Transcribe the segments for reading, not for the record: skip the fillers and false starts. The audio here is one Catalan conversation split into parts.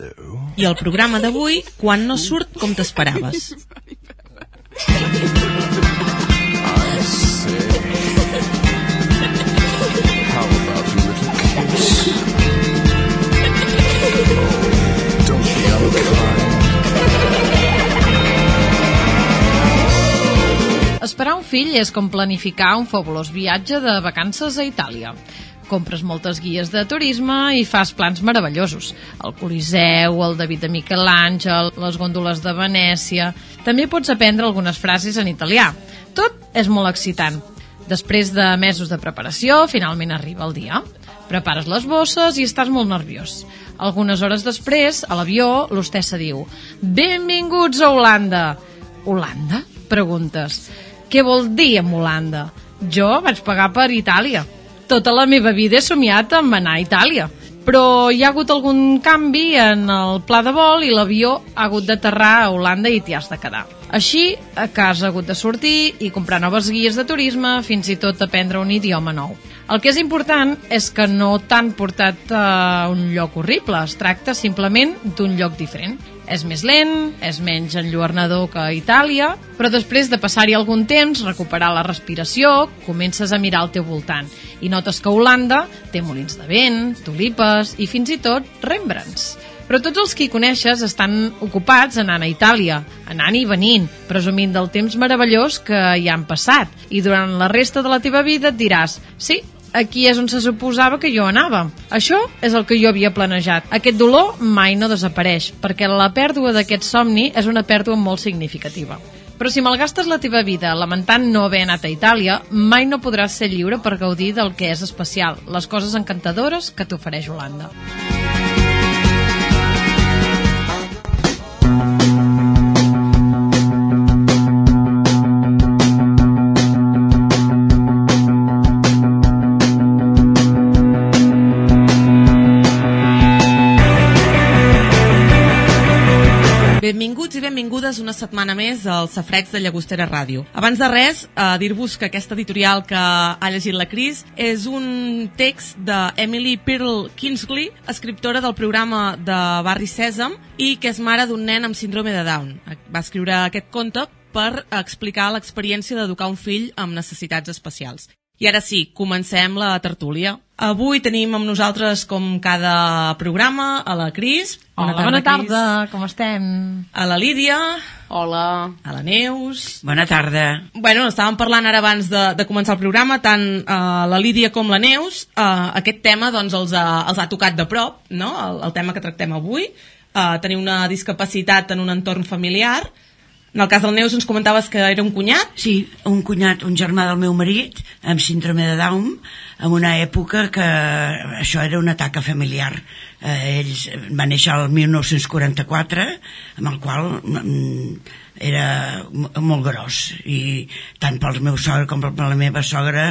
I el programa d'avui, quan no surt com t'esperaves. Esperar un fill és com planificar un fabulós viatge de vacances a Itàlia. Compres moltes guies de turisme i fas plans meravellosos. El Coliseu, el David de Miquel Àngel, les gòndoles de Venècia... També pots aprendre algunes frases en italià. Tot és molt excitant. Després de mesos de preparació, finalment arriba el dia. Prepares les bosses i estàs molt nerviós. Algunes hores després, a l'avió, l'hostessa diu: «Benvinguts a Holanda!» «Holanda?», preguntes. «Què vol dir amb Holanda? Jo vaig pagar per Itàlia. Tota la meva vida he somiat amb anar a Itàlia. Però hi ha hagut algun canvi en el pla de vol i l'avió ha hagut d'aterrar a Holanda i t'hi has de quedar. Així que has hagut de sortir i comprar noves guies de turisme, fins i tot aprendre un idioma nou. El que és important és que no t'han portat a un lloc horrible, es tracta simplement d'un lloc diferent. És més lent, és menys enlluernador que a Itàlia, però després de passar-hi algun temps, recuperar la respiració, comences a mirar al teu voltant i notes que Holanda té molins de vent, tulipes i fins i tot Rembrandts. Però tots els que hi coneixes estan ocupats anant a Itàlia, anant i venint, presumint del temps meravellós que hi han passat, i durant la resta de la teva vida et diràs: sí, aquí és on se suposava que jo anava. Això és el que jo havia planejat. Aquest dolor mai no desapareix, perquè la pèrdua d'aquest somni és una pèrdua molt significativa. Però si malgastes la teva vida lamentant no haver anat a Itàlia, mai no podràs ser lliure per gaudir del que és especial, les coses encantadores que t'ofereix Holanda. Benvinguts i benvingudes una setmana més al Safareig de Llagostera Ràdio. Abans de res, dir-vos que aquesta editorial que ha llegit la Cris és un text d'Emily Pearl Kingsley, escriptora del programa de Barri Sèsam i que és mare d'un nen amb síndrome de Down. Va escriure aquest conte per explicar l'experiència d'educar un fill amb necessitats especials. I ara sí, comencem la tertúlia. Avui tenim amb nosaltres, com cada programa, a la Cris. Hola, bona tarda, com estem? A la Lídia. Hola. A la Neus. Bona tarda. Bueno, estàvem parlant ara abans de començar el programa, tant la Lídia com la Neus. Aquest tema doncs, els ha tocat de prop, no? El tema que tractem avui. Tenir una discapacitat en un entorn familiar. En el cas del Neus ens comentaves que era un cunyat. Sí, un cunyat, un germà del meu marit, amb síndrome de Down, en una època que això era una taca familiar. Ells van néixer el 1944, amb el qual era molt gros, i tant pel meu sogre com per la meva sogra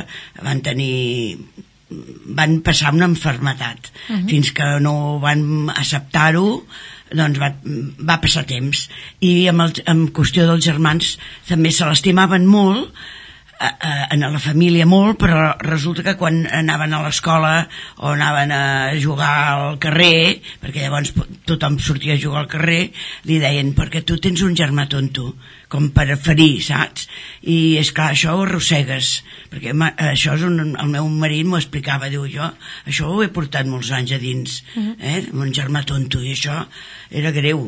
van passar una malaltia. Fins que no van acceptar-ho, doncs va passar temps. I en qüestió dels germans també se l'estimaven molt, en la família molt, però resulta que quan anaven a l'escola o anaven a jugar al carrer, perquè llavors tothom sortia a jugar al carrer, li deien: perquè tu tens un germà tonto, com per ferir, saps? I és clar, això ho arrossegues, perquè això és el meu marit m'ho explicava, diu: jo això ho he portat molts anys a dins, un germà tonto, i això era greu.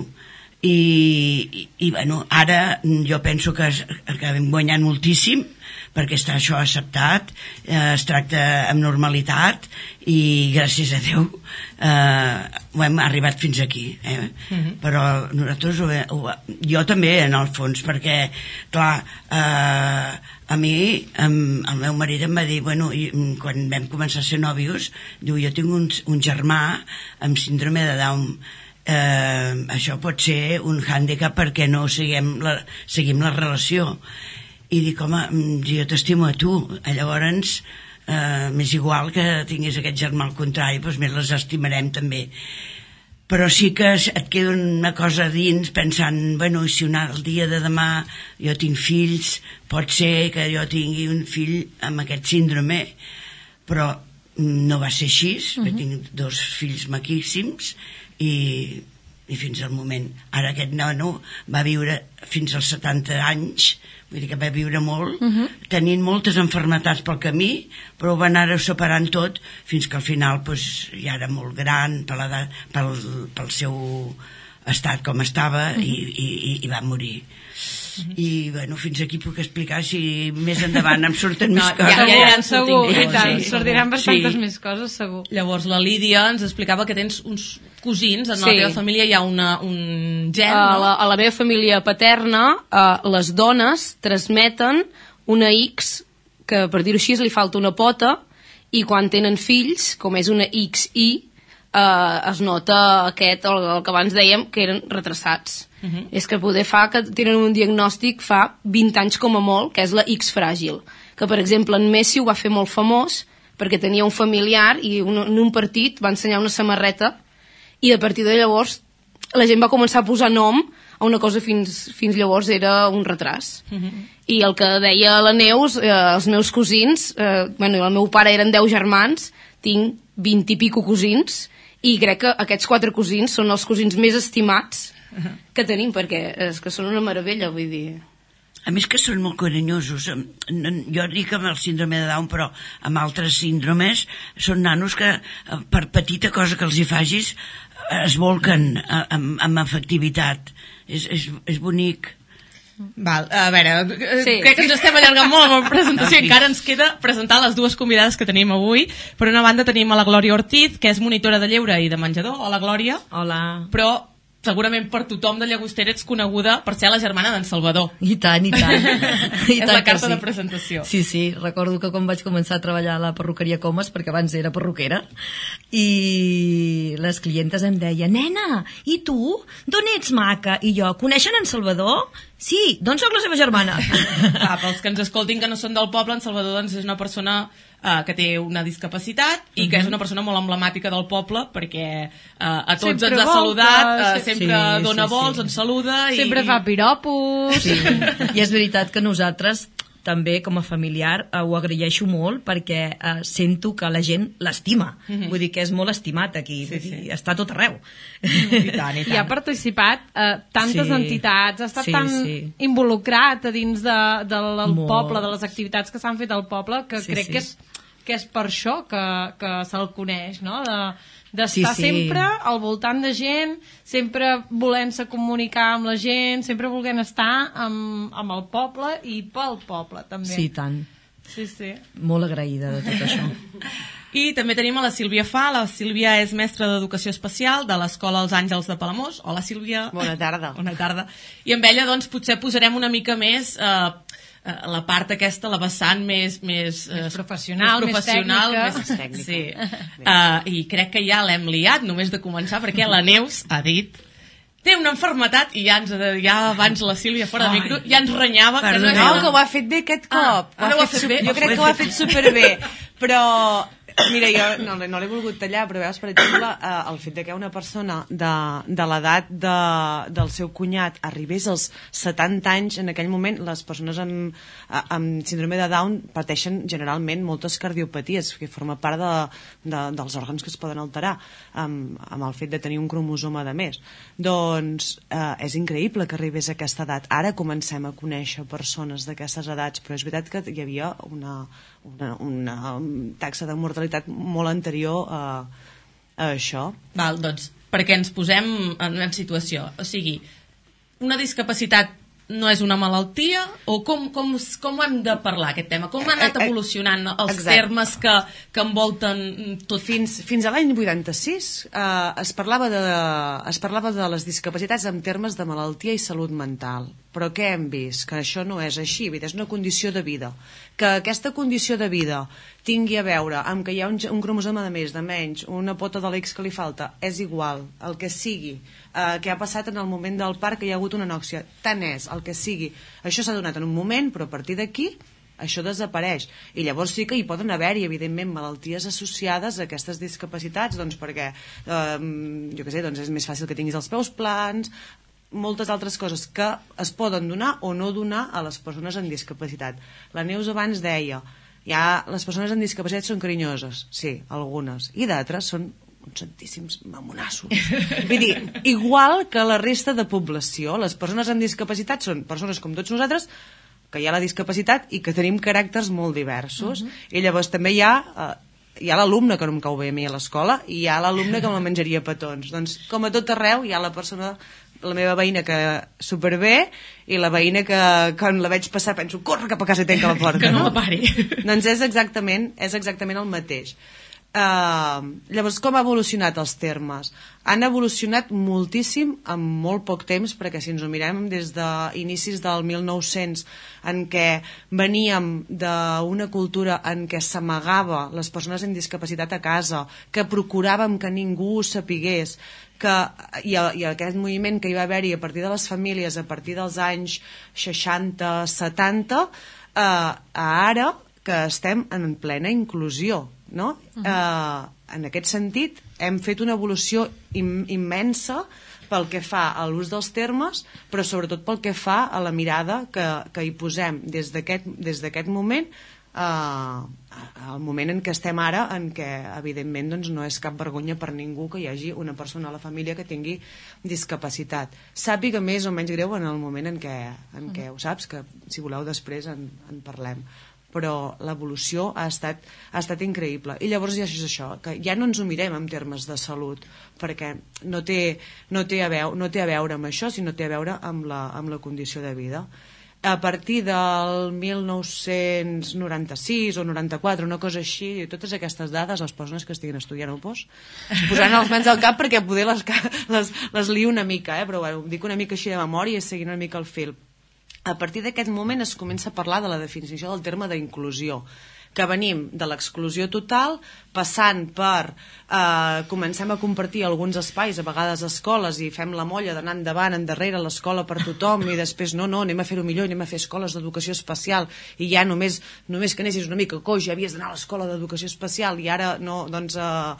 I bueno, ara jo penso que hem guanyat moltíssim, perquè està això acceptat, es tracta amb normalitat, i gràcies a Déu ho hem arribat fins aquí, però nosaltres jo també, en el fons, perquè clar, a mi el meu marit em va dir, bueno, quan vam començar a ser nòvios, diu: jo tinc un germà amb síndrome de Down, això pot ser un hàndicap perquè no seguim la relació. I dic: home, jo t'estimo a tu, llavors m'és igual que tinguis aquest germà, al contrari, doncs més les estimarem també. Però sí que et queda una cosa dins pensant: bueno, si el dia de demà jo tinc fills, pot ser que jo tingui un fill amb aquest síndrome. Però no va ser així. Tinc 2 fills maquíssims i i fins al moment. Ara aquest nano va viure fins als 70 anys, vull dir que va viure molt, tenint moltes malalties pel camí, però ho va anar superant tot fins que al final pues, ja era molt gran pel seu estat com estava i va morir. I bueno, fins aquí puc explicar, si més endavant em surten més coses. Ja segur, i tant, sortiran bastantes més coses, segur. Llavors la Lídia ens explicava que tens uns cosins, en la teva família hi ha un gen, no? A la meva família paterna, les dones transmeten una X, que per dir-ho així li falta una pota, i quan tenen fills, com és una XY, es nota el que abans dèiem que eren retrasats. És que poder fa que tenen un diagnòstic fa 20 anys com a molt, que és la X fràgil, que per exemple en Messi ho va fer molt famós perquè tenia un familiar i en un partit va ensenyar una samarreta i a partir de llavors la gent va començar a posar nom a una cosa fins llavors era un retras. I el que deia la Neus, els meus cosins, el meu pare eren 10 germans, tinc 20 i pico cosins i crec que aquests 4 cosins són els cosins més estimats que tenim, perquè és que són una meravella, vull dir. A més que són molt carinyosos. Jo dic amb el síndrome de Down, però amb altres síndromes són nanos que per petita cosa que els hi facis es volquen amb efectivitat. És bonic. Val, a veure, crec que ens estem allargant molt amb la presentació. Encara ens queda presentar les dues convidades que tenim avui. Per una banda tenim a la Glòria Ortiz, que és monitora de lleure i de menjador. Hola, Glòria. Hola. Però segurament per tothom de Llagostera ets coneguda per ser la germana d'en Salvador. I tant. És la carta de presentació. Sí, recordo que quan vaig començar a treballar a la perruqueria Comas, perquè abans era perruquera, i les clientes em deien, nena, i tu? D'on ets maca? I jo, coneixen en Salvador? Sí, doncs sóc la seva germana. Pels que ens escoltin que no són del poble, en Salvador doncs, és una persona que té una discapacitat i que és una persona molt emblemàtica del poble perquè a tots sempre ens ha saludat, sempre dona vols, ens saluda i... Sempre fa piropos. Sí. I és veritat que nosaltres també com a familiar ho agraeixo molt perquè sento que la gent l'estima. Vull dir que és molt estimat aquí, està a tot arreu. I tant. I ha participat tantes entitats, ha estat tan involucrat a dins del poble, de les activitats que s'han fet al poble, que crec que és per això que se'l coneix, no? D'estar sempre al voltant de gent, sempre volent-se comunicar amb la gent, sempre volent estar amb el poble i pel poble, també. Sí, tant. Sí. Molt agraïda de tot això. I també tenim a la Sílvia Fa. La Sílvia és mestra d'Educació Especial de l'Escola Els Àngels de Palamós. Hola, Sílvia. Bona tarda. Bona tarda. I amb ella, doncs, potser posarem una mica més... la part aquesta, la vessant més professional, més tècnica. Sí. I crec que ja l'hem liat només de començar, perquè la Neus ha dit té una malaltia i ja abans la Sílvia fora de micro ja ens renyava que que ho ha fet bé aquest cop. Jo crec que ho ha fet superbé, però mira, jo no l'he volgut tallar, però veus, per exemple, el fet que una persona de l'edat del seu cunyat arribés als 70 anys, en aquell moment les persones amb síndrome de Down pateixen generalment moltes cardiopaties, que forma part dels òrgans que es poden alterar amb el fet de tenir un cromosoma de més. Doncs és increïble que arribés a aquesta edat. Ara comencem a conèixer persones d'aquestes edats, però és veritat que hi havia una taxa de mortalitat molt anterior a això. Val, doncs, perquè ens posem en situació. O sigui, una discapacitat no és una malaltia? O com ho hem de parlar, aquest tema? Com ha anat evolucionant els termes que envolten tot? Fins a l'any 86 es parlava de les discapacitats en termes de malaltia i salut mental. Però què hem vist? Que això no és així, és una condició de vida. Que aquesta condició de vida tingui a veure amb que hi ha un cromosoma de més, de menys, una pota de l'X que li falta, és igual, el que sigui, que ha passat en el moment del part que hi ha hagut una anòxia, tant és, el que sigui. Això s'ha donat en un moment, però a partir d'aquí això desapareix. I llavors sí que hi poden haver-hi, evidentment, malalties associades a aquestes discapacitats, doncs perquè, jo què sé, doncs és més fàcil que tinguis els peus plans, moltes altres coses que es poden donar o no donar a les persones amb discapacitat. La Neus abans deia, les persones amb discapacitat són carinyoses, sí, algunes, i d'altres són uns santíssims mamonassos. Vull dir, igual que la resta de població, les persones amb discapacitat són persones com tots nosaltres, que hi ha la discapacitat i que tenim caràcters molt diversos. I llavors també hi ha l'alumne que no em cau bé a mi a l'escola i hi ha l'alumne que me menjaria petons. Doncs, com a tot arreu, hi ha la persona, la meva veïna que superbé i la veïna que quan la veig passar penso, corre cap a casa i tanca la porta. Que no la pari. Doncs és exactament el mateix. Llavors, com ha evolucionat els termes? Han evolucionat moltíssim en molt poc temps, perquè si ens ho mirem des d'inicis del 1900, en què veníem d'una cultura en què s'amagava les persones amb discapacitat a casa, que procuràvem que ningú ho sapigués, i aquest moviment que hi va haver-hi a partir de les famílies a partir dels anys 60-70, ara que estem en plena inclusió, no? En aquest sentit hem fet una evolució immensa pel que fa a l'ús dels termes, però sobretot pel que fa a la mirada que hi posem des d'aquest moment al moment en què estem ara, en què evidentment doncs, no és cap vergonya per ningú que hi hagi una persona a la família que tingui discapacitat. Sàpiga més o menys greu en el moment en què ho saps, que si voleu després en parlem, però l'evolució ha estat increïble. I llavors ja és això, que ja no ens ho mirem en termes de salut, perquè no té a veure amb això, sinó té a veure amb la condició de vida. A partir del 1996 o 94, una cosa així, totes aquestes dades, les persones que estiguin estudiant el POS, es posaran les mans al cap perquè poder les lio una mica, però bueno, dic una mica així de memòria i seguint una mica el fil. A partir d'aquest moment es comença a parlar de la definició del terme d'inclusió, que venim de l'exclusió total, passant per comencem a compartir alguns espais, a vegades escoles, i fem la molla d'anar endavant, endarrere, l'escola per tothom, i després no, anem a fer-ho millor, anem a fer escoles d'educació especial, i ja només que anessis una mica coix ja havies d'anar a l'escola d'educació especial, i ara no, doncs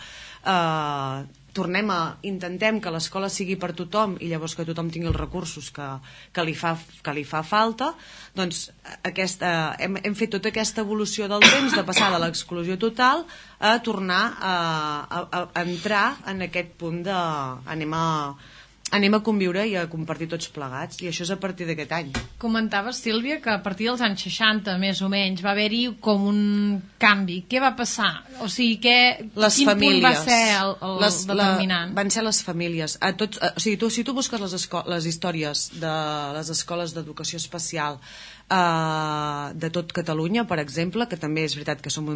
intentem que l'escola sigui per tothom i llavors que tothom tingui els recursos que li fa falta. Doncs hem fet tota aquesta evolució del temps de passar de l'exclusió total a tornar a entrar en aquest punt de anem a conviure i a compartir tots plegats, i això és a partir d'aquest any. Comentaves, Sílvia, que a partir dels anys 60, més o menys, va haver-hi com un canvi. Què va passar? O sigui, quin punt va ser el determinant? Van ser les famílies. Si tu busques les històries de les escoles d'educació especial de tot Catalunya, per exemple, que també és veritat que som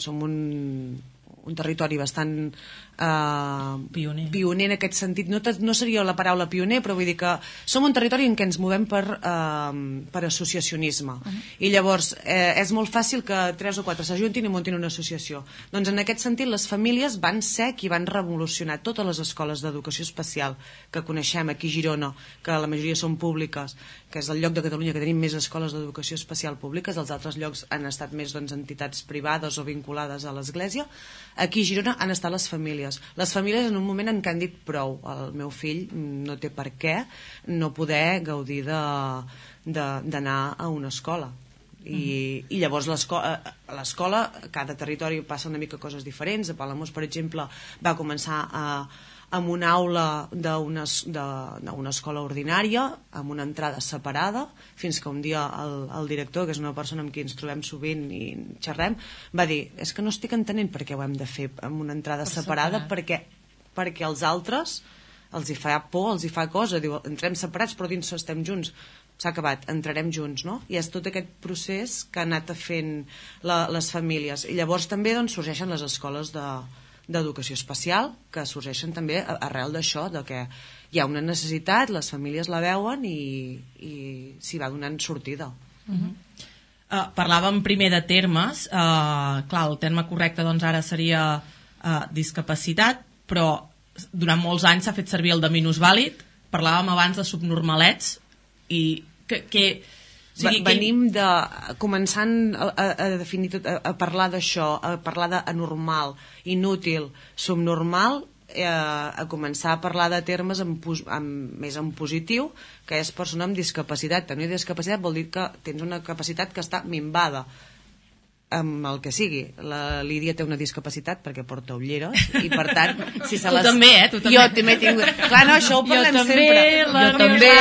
un territori bastant pioner en aquest sentit. No seria la paraula pioner, però vull dir que som un territori en què ens movem per associacionisme. I llavors és molt fàcil que 3 o 4 s'ajuntin i muntin una associació. Doncs en aquest sentit les famílies van ser qui van revolucionar totes les escoles d'educació especial que coneixem aquí a Girona, que la majoria són públiques, que és el lloc de Catalunya que tenim més escoles d'educació especial públiques. Els altres llocs han estat més entitats privades o vinculades a l'església. Aquí a Girona han estat les famílies. Les famílies en un moment en què han dit prou, el meu fill no té per què no poder gaudir d'anar a una escola. I llavors l'escola, cada territori passa una mica coses diferents. A Palamós, per exemple, va començar amb una aula d'una escola ordinària, amb una entrada separada, fins que un dia el director, que és una persona amb qui ens trobem sovint i xerrem, va dir, és que no estic entenent per què ho hem de fer amb una entrada separada, perquè als altres els hi fa por, els hi fa cosa, diu, entrem separats però dins estem junts. S'ha acabat, entrarem junts, no? I és tot aquest procés que ha anat fent les famílies. I llavors també sorgeixen les escoles d'educació especial, que sorgeixen també arrel d'això, de que hi ha una necessitat, les famílies la veuen i s'hi va donant sortida. Parlàvem primer de termes, clar, el terme correcte doncs ara seria discapacitat, però durant molts anys s'ha fet servir el de minusvàlid. Parlàvem abans de subnormalets i venim de començant a definir tot, a parlar d'això, a parlar d'anormal, inútil, subnormal, a començar a parlar de termes més en positiu, que és persona amb discapacitat. Tenir discapacitat vol dir que tens una capacitat que està minvada. amb el que sigui. La Lídia té una discapacitat perquè porta ulleres i per tant si se Tu les... també, tu també. Jo també tinc... Clar, no, això ho parlem sempre. Jo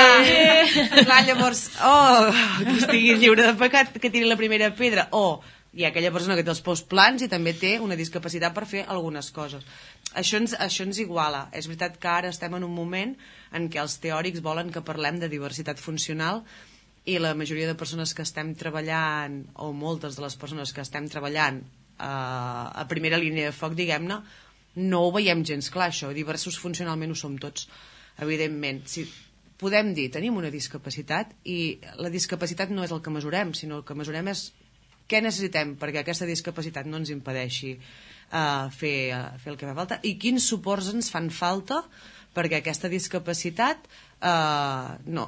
també. Clar, llavors, que estigui lliure de pecat, que tiri la primera pedra, hi ha aquella persona que té els peus plans i també té una discapacitat per fer algunes coses. Això ens iguala. És veritat que ara estem en un moment en què els teòrics volen que parlem de diversitat funcional i la majoria de persones que estem treballant, o moltes de les persones que estem treballant a primera línia de foc, diguem-ne, no ho veiem gens clar, això. Diversos funcionalment ho som tots, evidentment. Si podem dir, tenim una discapacitat, i la discapacitat no és el que mesurem, sinó el que mesurem és què necessitem perquè aquesta discapacitat no ens impedeixi fer el que fa falta, i quins suports ens fan falta perquè aquesta discapacitat no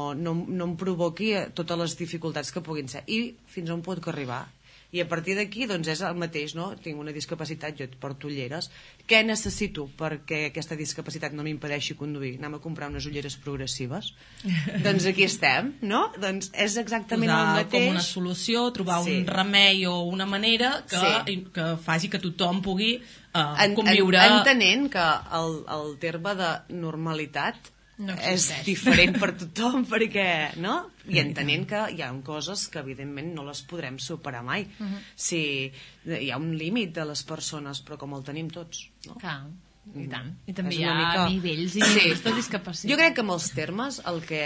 em provoqui totes les dificultats que puguin ser, i fins on pot arribar. I a partir d'aquí doncs és el mateix, no? Tinc una discapacitat, jo et porto ulleres, què necessito perquè aquesta discapacitat no m'impedeixi conduir? Anem a comprar unes ulleres progressives? Doncs aquí estem, no? Doncs és exactament el mateix. Com una solució, trobar un remei o una manera que faci que tothom pugui conviure... Entenent que el terme de normalitat és diferent per tothom, perquè, no? I entenent que hi ha coses que evidentment no les podrem superar mai. Si hi ha un límit de les persones, però com el tenim tots, no? Clar, i tant. I també És hi una ha mica... nivells i nivells de discapacitat. Jo crec que amb els termes,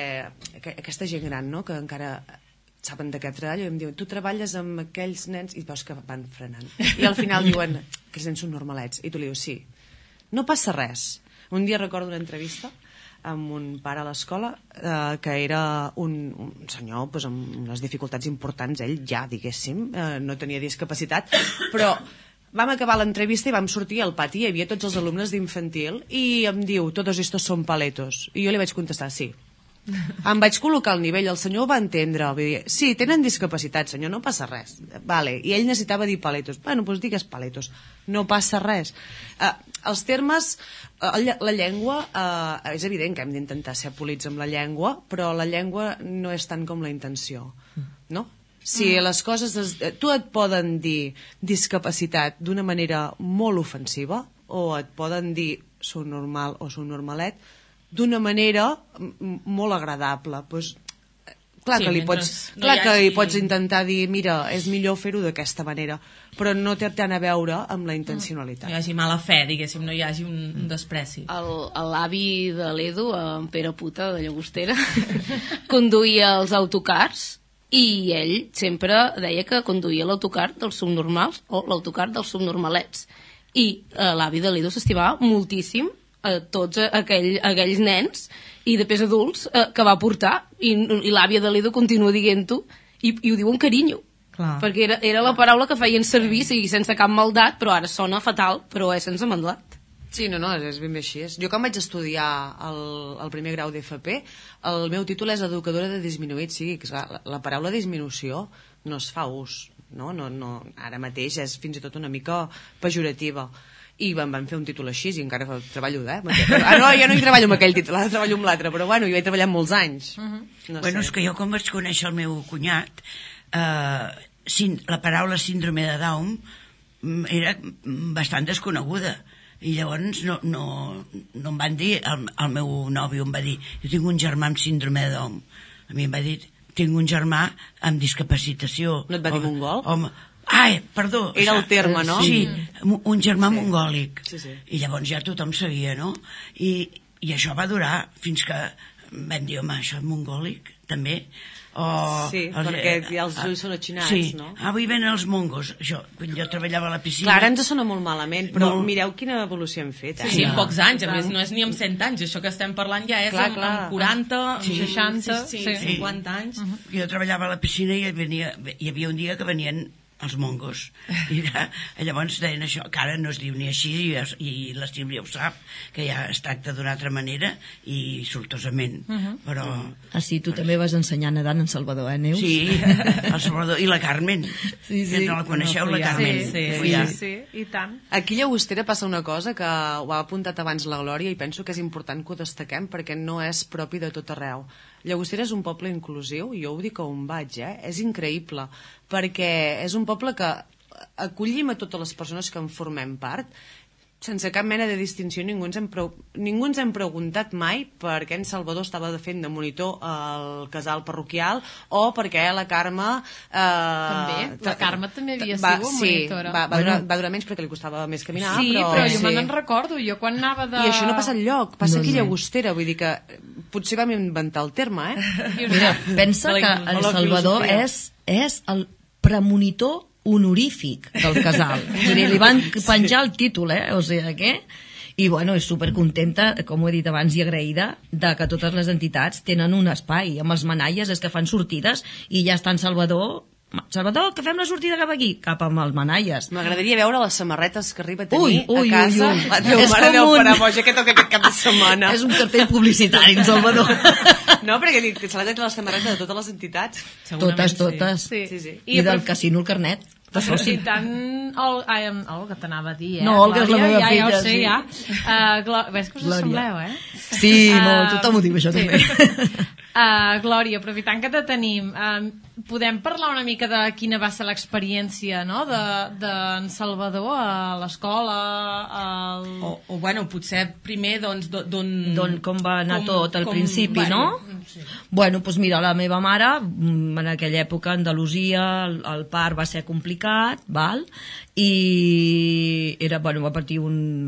aquesta gent gran, no?, que encara saben de què treballo, i em diuen, tu treballes amb aquells nens, i veus que van frenant. I al final diuen, aquests nens són normalets. I tu li dius, sí. No passa res. Un dia recordo una entrevista amb un pare a l'escola que era un senyor doncs, amb unes dificultats importants, ell ja, diguéssim, no tenia discapacitat, però vam acabar l'entrevista i vam sortir al pati, hi havia tots els alumnes d'infantil, i em diu, todos estos son paletos, i jo li vaig contestar, sí. Em vaig col·locar al nivell, el senyor ho va entendre, va dir, sí, tenen discapacitat, senyor, no passa res. Vale. I ell necessitava dir paletos. Bueno, doncs digues paletos, no passa res. Els termes, la llengua, és evident que hem d'intentar ser polits amb la llengua, però la llengua no és tant com la intenció, no? Si les coses... Tu et poden dir discapacitat d'una manera molt ofensiva, o et poden dir sou normal o sou normalet, d'una manera molt agradable. Pues, clar, que li pots intentar dir, mira, és millor fer-ho d'aquesta manera, però no té tant a veure amb la intencionalitat. No hi hagi mala fe, diguéssim, no hi hagi un despreci. L'avi de l'Edu, en Pere Puta de Llagostera, conduïa els autocars, i ell sempre deia que conduïa l'autocar dels subnormals o l'autocar dels subnormalets, i l'avi de l'Edu s'estimava moltíssim a tots aquells nens i després adults que va portar, i l'àvia de l'Edu continua dient-ho, i ho diu amb carinyo. Clar. Perquè era la paraula que feien servir, sigui sense cap maldat, però ara sona fatal, però és sense maldat. Sí, no, és ben bé així. Jo quan vaig estudiar el primer grau d'FP, el meu títol és educadora de disminuïts, sí, que la paraula disminució no es fa ús, no, ara mateix és fins i tot una mica pejorativa. I van fer un títol així, i encara treballo, no, jo no hi treballo amb aquell títol, ara treballo amb l'altre, però bueno, hi vaig treballar molts anys. Bueno, és que jo quan vaig conèixer el meu cunyat, la paraula síndrome de Down era bastant desconeguda, i llavors no em van dir, el meu nòvio em va dir, jo tinc un germà amb síndrome de Down. A mi em va dir, tinc un germà amb discapacitació. No et va dir mongol? Perdó. Era el terme, no? Sí, un germà mongòlic. Sí. I llavors ja tothom sabia, no? I això va durar fins que vam dir, home, això és mongòlic, també? Sí, perquè ja els ulls són atxinats, no? Avui venen els mongos, això, quan jo treballava a la piscina... Clar, ara ens sona molt malament, però mireu quina evolució hem fet. Sí, en pocs anys, a més no és ni amb 100 anys, això que estem parlant ja és amb 40, 60, 50 anys. Jo treballava a la piscina i hi havia un dia que venien els mongos, i llavors deien això, que ara no es diu ni així, i la Sílvia ho sap, que ja es tracta d'una altra manera i sortosament, però... Sí, tu també vas ensenyar nedant en Salvador, Neus? Sí, el Salvador, i la Carmen, sí. No la coneixeu, la Carmen? Sí, i tant. Aquí a Llagostera passa una cosa que ho ha apuntat abans la Glòria, i penso que és important que ho destaquem perquè no és propi de tot arreu. Llagostera és un poble inclusiu, jo ho dic on vaig, és increïble, perquè és un poble que acollim a totes les persones que en formem part, sense cap mena de distinció. Ningú ens hem preguntat mai per què en Salvador estava fent de monitor al casal parroquial o per què la Carme... També, la Carme també havia sigut monitora. Va durar menys perquè li costava més caminar. Sí, però jo me n'en recordo, jo quan anava de... I això no passa enlloc, passa aquí a Llagostera, vull dir que potser vam inventar el terme, Mira, pensa que el Salvador és el premonitor honorífic del casal. Vull dir, li van penjar el títol, o sigui que... I, bueno, és supercontenta, com ho he dit abans, i agraïda de que totes les entitats tenen un espai. Amb els manalles és que fan sortides i ja està en Salvador, que fem la sortida cap aquí, cap amb els manalles. M'agradaria veure les samarretes que arriba a tenir a casa. Déu, mare, Déu, per boja, que toca aquest cap de setmana. És un cartell publicitari, en Salvador. No, perquè dic, se l'ha de les samarretes de totes les entitats. Totes. Sí. I del casino el carnet. I tant Olga t'anava a dir, No, Olga és la meva filla. Ja ho sé, ja. Ves que us assembleu, Sí, molt, tothom ho diu, això també. Glòria, aprofitant que te tenim, podem parlar una mica de quina va ser l'experiència, no?, d'en Salvador a l'escola? O bueno, potser primer, doncs, com va anar tot al principi, no? Sí. Bueno, doncs mira, la meva mare, en aquella època a Andalusia, el part va ser complicat, val? I era, bueno, va patir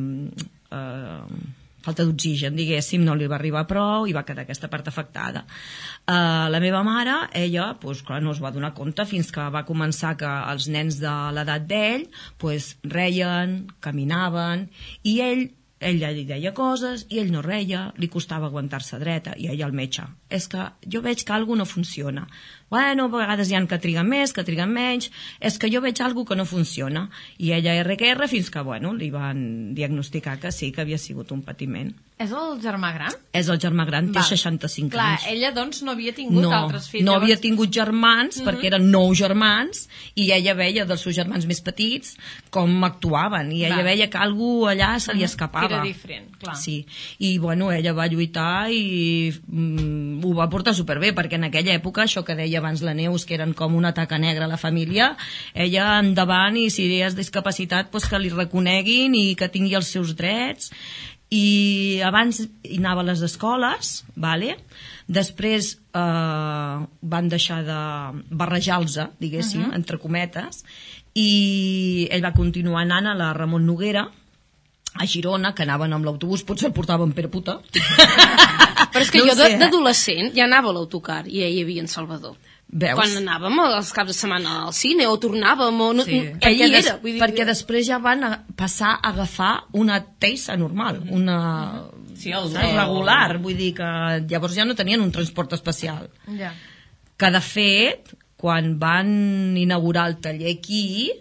falta d'oxigen, diguéssim, no li va arribar prou i va quedar aquesta part afectada. La meva mare, ella, doncs, clar, no es va donar compte fins que va començar que els nens de l'edat d'ell doncs, reien, caminaven, i ella li deia coses i ell no reia, li costava aguantar-se dreta, i ella al metge. És que jo veig que alguna no funciona. Bueno, a vegades hi ha que triguen més, que triguen menys, és que jo veig alguna que no funciona. I ella RQR fins que, bueno, li van diagnosticar que sí, que havia sigut un patiment. És el germà gran? És el germà gran, té 65 Clar, anys. ella, doncs, no havia tingut altres fills. No havia tingut germans, perquè eren 9 germans, i ella veia dels seus germans més petits com actuaven, i ella veia que alguna allà se li escapava. Era diferent, clar. Sí, i bueno, ella va lluitar i ho va portar superbé, perquè en aquella època, això que deia abans la Neus, que eren com una taca negra a la família, ella endavant, i si és discapacitat, doncs que li reconeguin i que tingui els seus drets. I abans hi anava a les escoles, vale? Després van deixar de barrejar-los, diguéssim, entre cometes, i ell va continuar anant a la Ramon Noguera, a Girona, que anaven amb l'autobús, potser el portaven per puta. Però és que jo d'adolescent ja anava a l'autocar i ja hi havia en Salvador. Veus? Quan anàvem els caps de setmana al cine o tornàvem o no, sí. Perquè després ja van passar a agafar una Teysa normal, una regular, vull dir que llavors ja no tenien un transport especial. Que de fet, quan van inaugurar el taller aquí,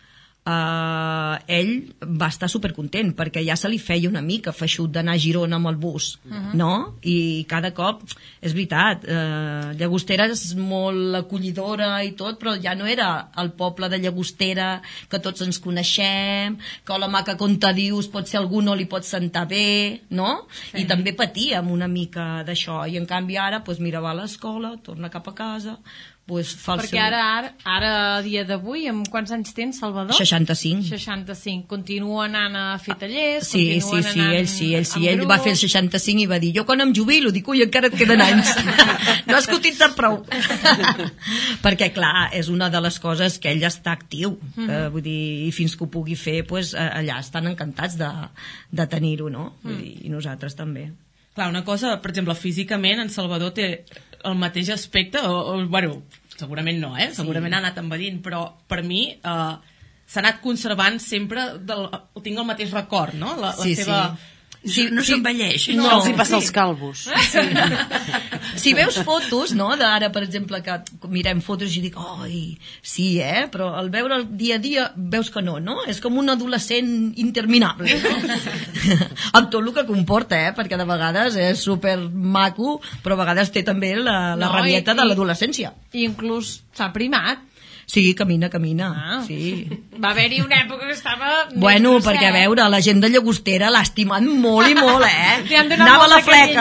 ell va estar supercontent perquè ja se li feia una mica feixut d'anar a Girona amb el bus, no? I cada cop, és veritat, Llagostera és molt acollidora i tot, però ja no era el poble de Llagostera que tots ens coneixem, que la maca conta dius, potser algú no li pot sentar bé, no? I també patíem una mica d'això, i en canvi ara, mira, va a l'escola, torna cap a casa, perquè ara a dia d'avui, amb quants anys tens, Salvador? 65. Continua anant a fer tallers? Sí, ell va fer el 65 i va dir, jo quan em jubilo, dic, ui, encara et queden anys. No has cotitzat prou. Perquè, clar, és una de les coses que ell està actiu, vull dir, i fins que ho pugui fer, allà estan encantats de tenir-ho, no? I nosaltres també. Clar, una cosa, per exemple, físicament en Salvador té el mateix aspecte, bueno, segurament no, segurament ha anat envellint, però per mi s'ha anat conservant sempre, tinc el mateix record, no? La seva... No s'envelleix. No, els hi passa els calvos. Si veus fotos, no, d'ara, per exemple, que mirem fotos i dic, oi, sí, però al veure el dia a dia veus que no? És com un adolescent interminable, no? Amb tot el que comporta, perquè de vegades és super maco, però a vegades té també la rabieta de l'adolescència. I inclús s'ha primat. Sí, camina. Sí. Va haver-hi una època que estava... Bueno, perquè a veure, la gent de Llagostera l'ha estimat molt i molt, Anava a la fleca.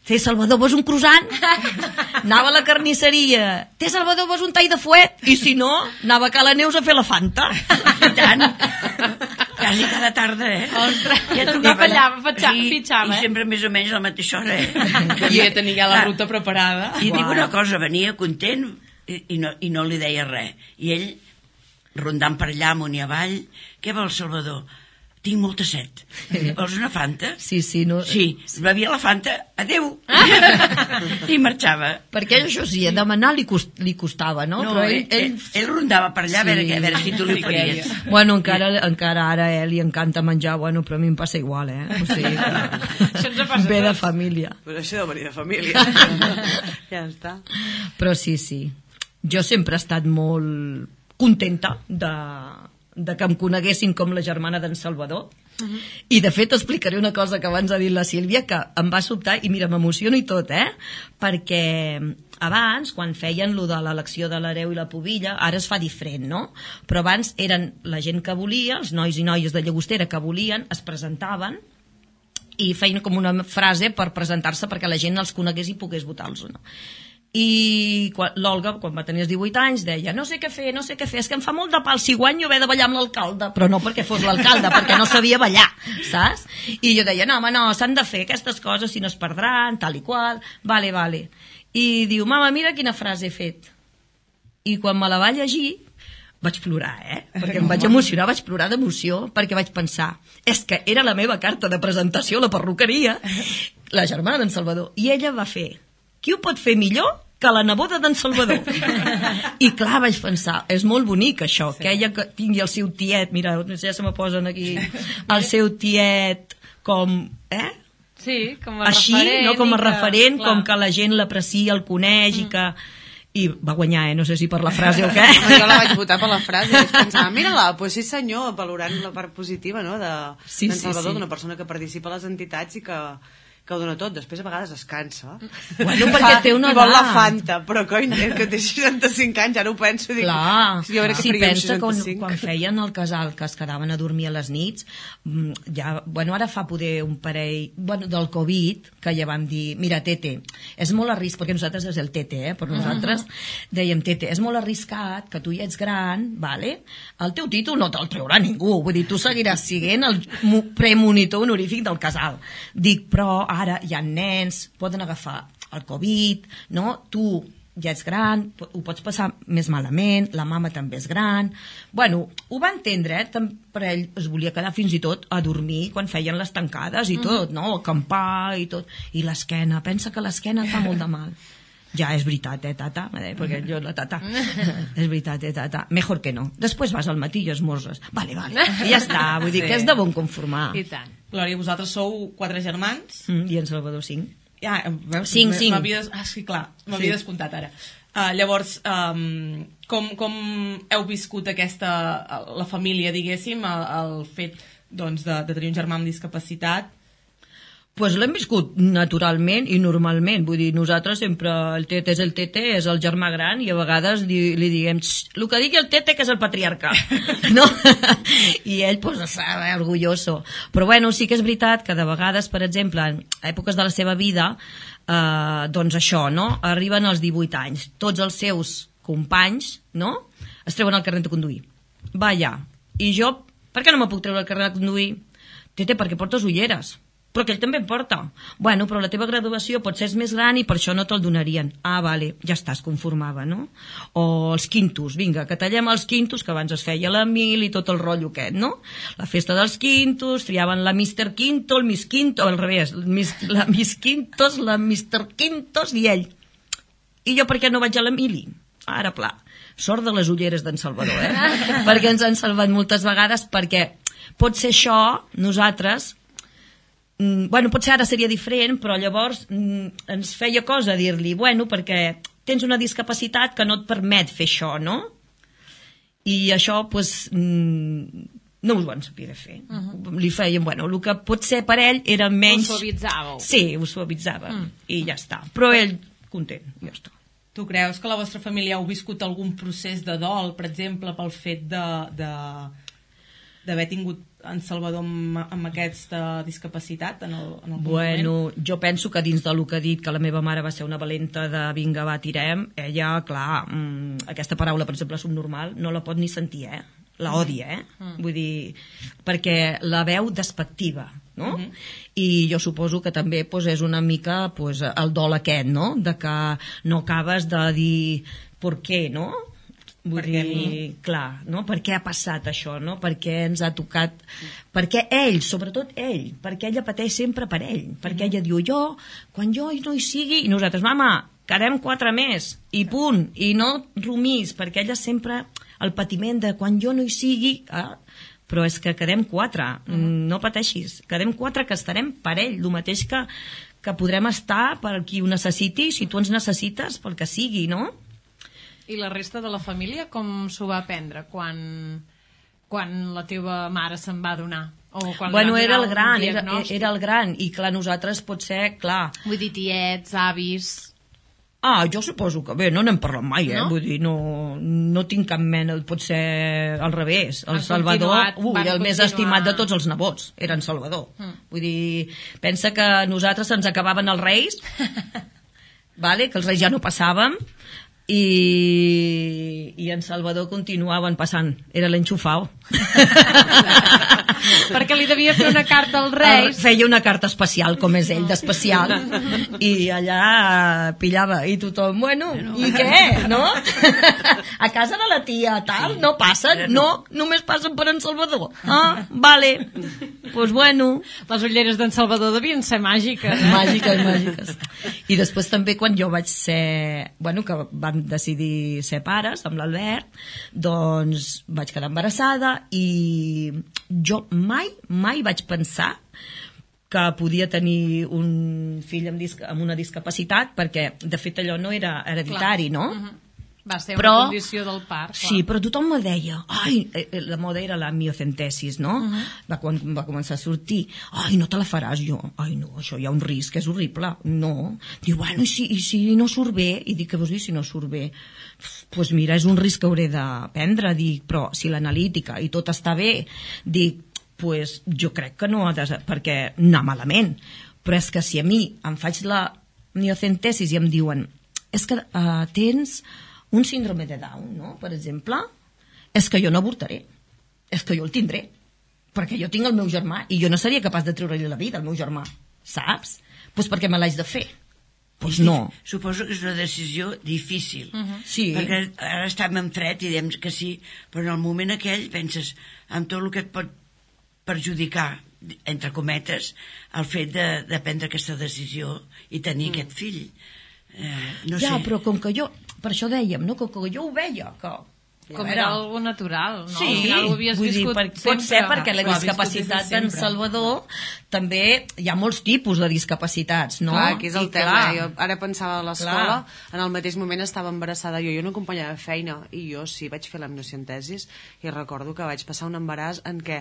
té Salvador, vols un croissant? Anava a la carnisseria, té Salvador, vols un tall de fuet? I si no, anava a Cala Neus a fer la Fanta. I tant. Quasi cada tarda, Ostres, Ja anava allà, sí, fitxava, I sempre més o menys a la mateixa hora, I ja tenia ja la ruta preparada. I dic una cosa, venia content i no li deia res. I ell, rondant per allà, amunt i avall, què vol, Salvador? Tinc molta set. Vols una Fanta? Sí, no... Sí, bevia la Fanta, adeu. I marxava. Perquè això sí, a demanar li costava, no? No, Però ell rondava per allà a veure si tu li faries. Bueno, encara ara a ell li encanta menjar, bueno, però a mi em passa igual, O sigui, Això ens passa ve de tots. família. Però això deu venir de família. Ja està. Però sí. Jo sempre he estat molt contenta de que em coneguessin com la germana d'en Salvador. I de fet explicaré una cosa que abans ha dit la Sílvia que em va sobtar i mira, m'emociono i tot, perquè abans, quan feien lo de l'elecció de l'hereu i la pubilla, ara es fa diferent, no? Però abans eren la gent que volia, els nois i noies de Llagostera que volien, es presentaven i feien com una frase per presentar-se perquè la gent els conegués i pogués votar-los o no. I l'Olga, quan va tenir els 18 anys, deia no sé què fer, és que em fa molt de pal si guanyo haver de ballar amb l'alcalde, però no perquè fos l'alcalde, perquè no sabia ballar, saps? I jo deia, no, home, no, s'han de fer aquestes coses, si no es perdran, tal i qual, vale. I diu, mama, mira quina frase he fet. I quan me la va llegir, vaig plorar, perquè em vaig emocionar, vaig plorar d'emoció, perquè vaig pensar, és que era la meva carta de presentació a la perruqueria, la germana d'en Salvador, i ella va fer, qui ho pot fer millor que la neboda d'en Salvador? I clar, vaig pensar, és molt bonic això, que ella tingui el seu tiet, mira, ja se me posen aquí, el seu tiet com, Sí, com a així, referent. no? Com a referent, clar. com que la gent l'aprecia, el coneix i que... I va guanyar, no sé si per la frase o què. Jo la vaig votar per la frase i vaig pensar, mira-la, pues sí senyor, valorant la part positiva, no?, d'en Salvador, d'una persona que participa a les entitats i que ho dona tot, després a vegades es cansa. Bueno, perquè té una I vol la edat. Fanta, però coi, que té 65 anys, ara ho penso, dic, Clar, jo crec que si faria pensa que 65. quan feien el casal que es quedaven a dormir a les nits, ja, bueno, ara fa poder un parell, bueno, del Covid, que ja vam dir, mira, Tete, és molt arriscat, perquè nosaltres és el Tete, per nosaltres, dèiem, Tete, és molt arriscat que tu ja ets gran, vale? El teu títol no te'l treurà ningú, vull dir, tu seguiràs siguent el premonitor honorífic del casal. Dic, però ara hi ha nens, poden agafar el Covid, no? Tu ja ets gran, ho pots passar més malament, la mama també és gran... Bueno, ho va entendre, però ell es volia quedar fins i tot a dormir quan feien les tancades i tot, no? Acampar i tot. I l'esquena, pensa que l'esquena fa molt de mal. Ja, és veritat, tata? Perquè jo la tata. És veritat, tata? Mejor que no. Després vas al matí i esmorzes. Vale. I ja està, vull dir que és de bon conformar. I tant. Glòria, vosaltres sou 4 germans? I en Salvador 5. Ja, veus? 5. Sí, clar, m'havia descomptat ara. Llavors, com heu viscut la família, diguéssim, el fet doncs, de tenir un germà amb discapacitat? Pues l'hem viscut naturalment i normalment, vull dir, nosaltres sempre el Tete, és el germà gran i a vegades li diguem, el que digui el Tete que és el patriarca, no? I ell pues està orgulloso, però bueno, sí que és veritat que de vegades, per exemple, en èpoques de la seva vida, doncs això, no? Arriben als 18 anys, tots els seus companys, no? Es treuen el carnet de conduir, va allà, i jo, per què no me puc treure el carnet de conduir? Tete, perquè portes ulleres. Però que ell també en porta. Bueno, però la teva graduació potser és més gran i per això no te'l donarien. Ah, vale, ja estàs, conformava, no? O els quintos, vinga, que tallem els quintos, que abans es feia la mil i tot el rotllo aquest, no? La festa dels quintos, triaven la Mr. Quinto, el Miss Quinto, al revés, la Miss Quintos, la Mr. Quintos i ell. I jo per què no vaig a la mili? Ara, pla. Sort de les ulleres d'en Salvador, perquè ens han salvat moltes vegades, perquè pot ser això, nosaltres... bueno, potser ara seria diferent, però llavors ens feia cosa dir-li, bueno, perquè tens una discapacitat que no et permet fer això, no? I això, pues, no us ho han sabia fer. Li feien, bueno, el que potser per ell era menys... Ho suavitzàveu. Sí, ho suavitzava, i ja està. Però ell, content, ja està. Tu creus que la vostra família heu viscut algun procés de dol, per exemple, pel fet d'haver tingut en Salvador amb aquesta discapacitat en algun moment? Bueno, jo penso que dins del que ha dit, que la meva mare va ser una valenta de vinga, va, tirem, ella, clar, aquesta paraula, per exemple, subnormal, no la pot ni sentir, la odia, vull dir, perquè la veu despectiva, no? I jo suposo que també pues, és una mica pues, el dol aquest, no? De que no acabes de dir per què, no? Vull dir, clar, no? Per què ha passat això, no? Per què ens ha tocat... Perquè ell, sobretot ell, perquè ella pateix sempre per ell, perquè ella diu, quan jo no hi sigui, i nosaltres, mama, quedem 4 més, i punt, i no rumis, perquè ella sempre, el patiment de quan jo no hi sigui, però és que quedem 4, no pateixis, quedem 4 que estarem per ell, el mateix que podrem estar per qui ho necessiti, si tu ens necessites, pel que sigui, no? I la resta de la família com s'ho va prendre quan la teva mare se'n va donar? O quan bueno, era el gran, i clar, nosaltres potser, clar... Vull dir, tiets, avis... Jo suposo que bé, no n'hem parlat mai, no? Vull dir, no tinc cap mena, pot ser al revés. El Salvador, el més estimat de tots els nebots, era en Salvador. Vull dir, pensa que a nosaltres se'ns acabaven els reis, vale? Que els reis ja no passàvem, i en Salvador continuaven passant, era l'enxufao. Perquè li devia fer una carta als reis. Feia una carta especial, com és ell, d'especial, i allà pillava, i tothom, bueno, i què, no? A casa de la tia, tal, no passen? No, només passen per en Salvador. Vale, pues bueno. Les ulleres d'en Salvador devien ser màgiques, Màgiques. I després també quan jo vaig ser, bueno, que vam decidir ser pares amb l'Albert, doncs vaig quedar embarassada i jo mai vaig pensar que podia tenir un fill amb una discapacitat, perquè de fet allò no era hereditari, no? Va ser una condició del part. Sí, però tothom me deia, la moda era la miocentesis, no? Quan va començar a sortir, no te la faràs jo, no, això hi ha un risc, és horrible, no. Diu, bueno, i si no surt bé? I dic, què vols dir si no surt bé? Doncs mira, és un risc que hauré de prendre, dic, però si l'analítica i tot està bé, dic, pues jo crec que no ha de... perquè anar malament, però és que si a mi em faig la miocentesis i em diuen, és que tens un síndrome de Down, no? Per exemple, és que jo no avortaré, és que jo el tindré, perquè jo tinc el meu germà i jo no seria capaç de treure-li la vida al meu germà, saps? Doncs perquè me l'haig de fer. Doncs no. Suposo que és una decisió difícil, sí. Perquè ara estem en fred i diem que sí, però en el moment aquell penses en tot el que et pot perjudicar, entre cometes, el fet de prendre aquesta decisió i tenir aquest fill. No sé. Però com que jo, per això dèiem, no? Com que jo ho veia, que com era algo natural, no? Sí, al final ho havies viscut sempre. Pot ser perquè la discapacitat d'en Salvador també hi ha molts tipus de discapacitats, no? Clar, aquí és el tema. Jo ara pensava a l'escola, en el mateix moment estava embarassada jo una companya de feina, i jo sí vaig fer l'amniocentesis i recordo que vaig passar un embaràs en què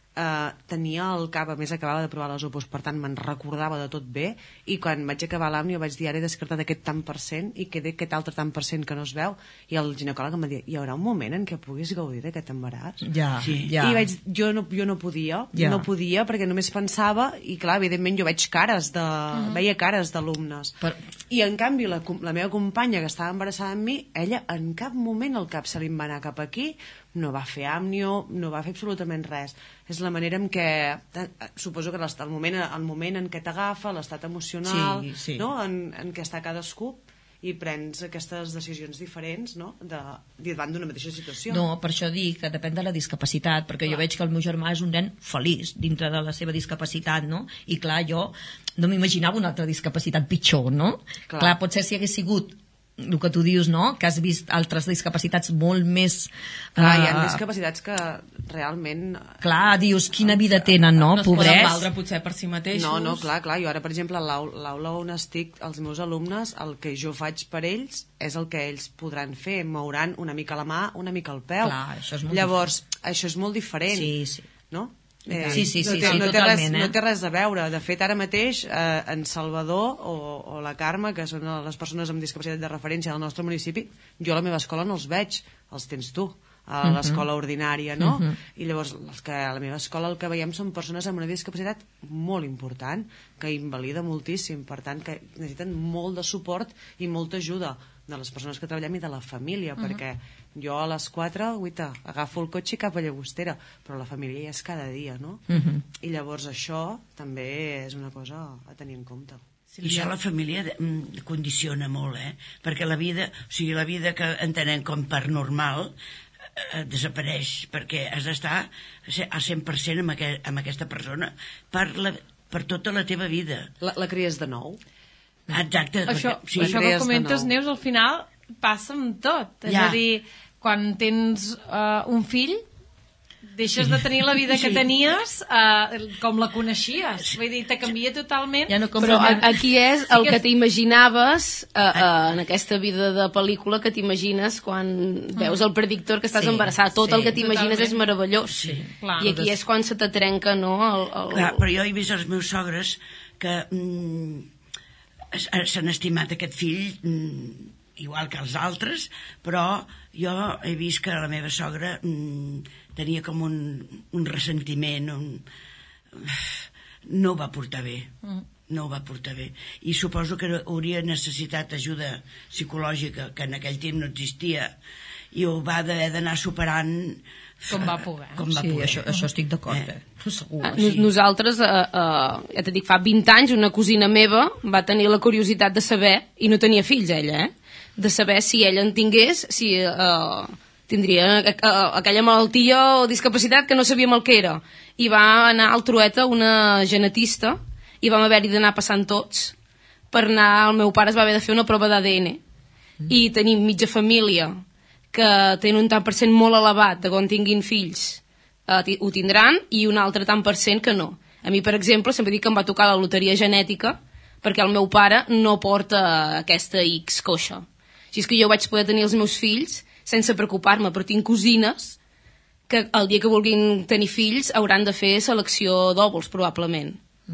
tenia el cap, a més acabava de provar les opos, per tant me'n recordava de tot bé, i quan vaig acabar l'amnio vaig dir, ara he descartat aquest tant per cent i queda aquest altre tant per cent que no es veu, i el ginecòleg em va dir, hi haurà un moment en què puguis gaudir d'aquest embaràs? I vaig, jo no podia perquè només pensava, i clar, evidentment jo veig cares veia cares d'alumnes, i en canvi la meva companya que estava embarassada amb mi, ella en cap moment el cap se li va anar cap aquí, no va fer àmnio, no va fer absolutament res. És la manera en què, suposo que el moment en què t'agafa, l'estat emocional, no? en què està cadascú, i prens aquestes decisions diferents, no? Davant d'una mateixa situació. No, per això dic que depèn de la discapacitat, perquè jo veig que el meu germà és un nen feliç dintre de la seva discapacitat, no? I clar, jo no m'imaginava una altra discapacitat pitjor, no? Clar, potser si hagués sigut el que tu dius, no? Que has vist altres discapacitats molt més... Clar, hi ha discapacitats que realment... Clar, dius, quina vida tenen, no? No es poden valdre potser per si mateixos. No, clar. Jo ara, per exemple, a l'aula on estic, els meus alumnes, el que jo faig per ells és el que ells podran fer. Mouran una mica la mà, una mica el peu. Clar, això és molt Llavors, això és molt diferent. Sí. No? Sí, no totalment. No té res a veure. De fet, ara mateix, en Salvador o la Carme, que són les persones amb discapacitat de referència del nostre municipi, jo a la meva escola no els veig, els tens tu. a l'escola ordinària, no? I llavors a la meva escola el que veiem són persones amb una discapacitat molt important, que invalida moltíssim, per tant que necessiten molt de suport i molta ajuda de les persones que treballem i de la família, perquè jo a les 4, guita, agafo el cotxe cap a Llagostera, però la família ja és cada dia, no? I llavors això també és una cosa a tenir en compte. I això la família condiciona molt, perquè la vida, o sigui, la vida que entenem com per normal desapareix, perquè has d'estar al 100% amb aquesta persona per tota la teva vida. La cries de nou. Exacte. Això que comentes, Neus, al final passa amb tot. És a dir, quan tens un fill, deixes de tenir la vida que tenies com la coneixies. Vull dir, te canvia totalment. Ja no però aquí és el que t'imaginaves en aquesta vida de pel·lícula que t'imagines quan veus el predictor que estàs embarassada. Tot el que t'imagines és meravellós. I aquí és quan se te trenca, no? Clar, però jo he vist els meus sogres que s'han estimat aquest fill igual que els altres, però jo he vist que la meva sogra tenia com un ressentiment, no ho va portar bé. No ho va portar bé. I suposo que hauria necessitat ajuda psicològica, que en aquell temps no existia, i ho va haver d'anar superant com va poder. Això estic d'acord, segur. Nosaltres, ja t'he dit, fa 20 anys una cosina meva va tenir la curiositat de saber, i no tenia fills ella, de saber si ella en tingués, si tindria aquella malaltia o discapacitat que no sabíem el que era. I va anar al Trueta una genetista i vam haver-hi d'anar passant tots per anar, el meu pare es va haver de fer una prova d'ADN i tenim mitja família que tenen un tant per cent molt elevat de quan tinguin fills ho tindran i un altre tant per cent que no. A mi, per exemple, sempre dic que em va tocar la loteria genètica perquè el meu pare no porta aquesta X coixa. Així és que jo vaig poder tenir els meus fills sense preocupar-me, però tinc cosines que el dia que vulguin tenir fills hauran de fer selecció d'òvuls, probablement.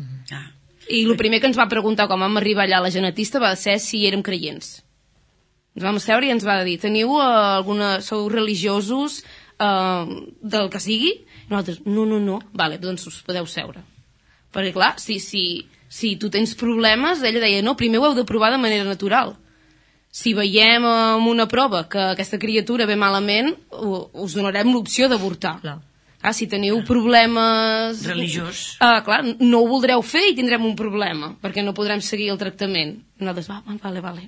I el primer que ens va preguntar quan vam arribar allà a la genetista va ser si érem creients. Ens vam seure i ens va dir, sou religiosos del que sigui? I nosaltres, no. Vale, doncs us podeu seure. Perquè clar, si tu tens problemes, ella deia, no, primer ho heu de provar de manera natural. Si veiem en una prova que aquesta criatura ve malament, us donarem l'opció d'avortar. Si teniu problemes religiós, clar, no ho voldreu fer i tindrem un problema, perquè no podrem seguir el tractament. I nosaltres, vale.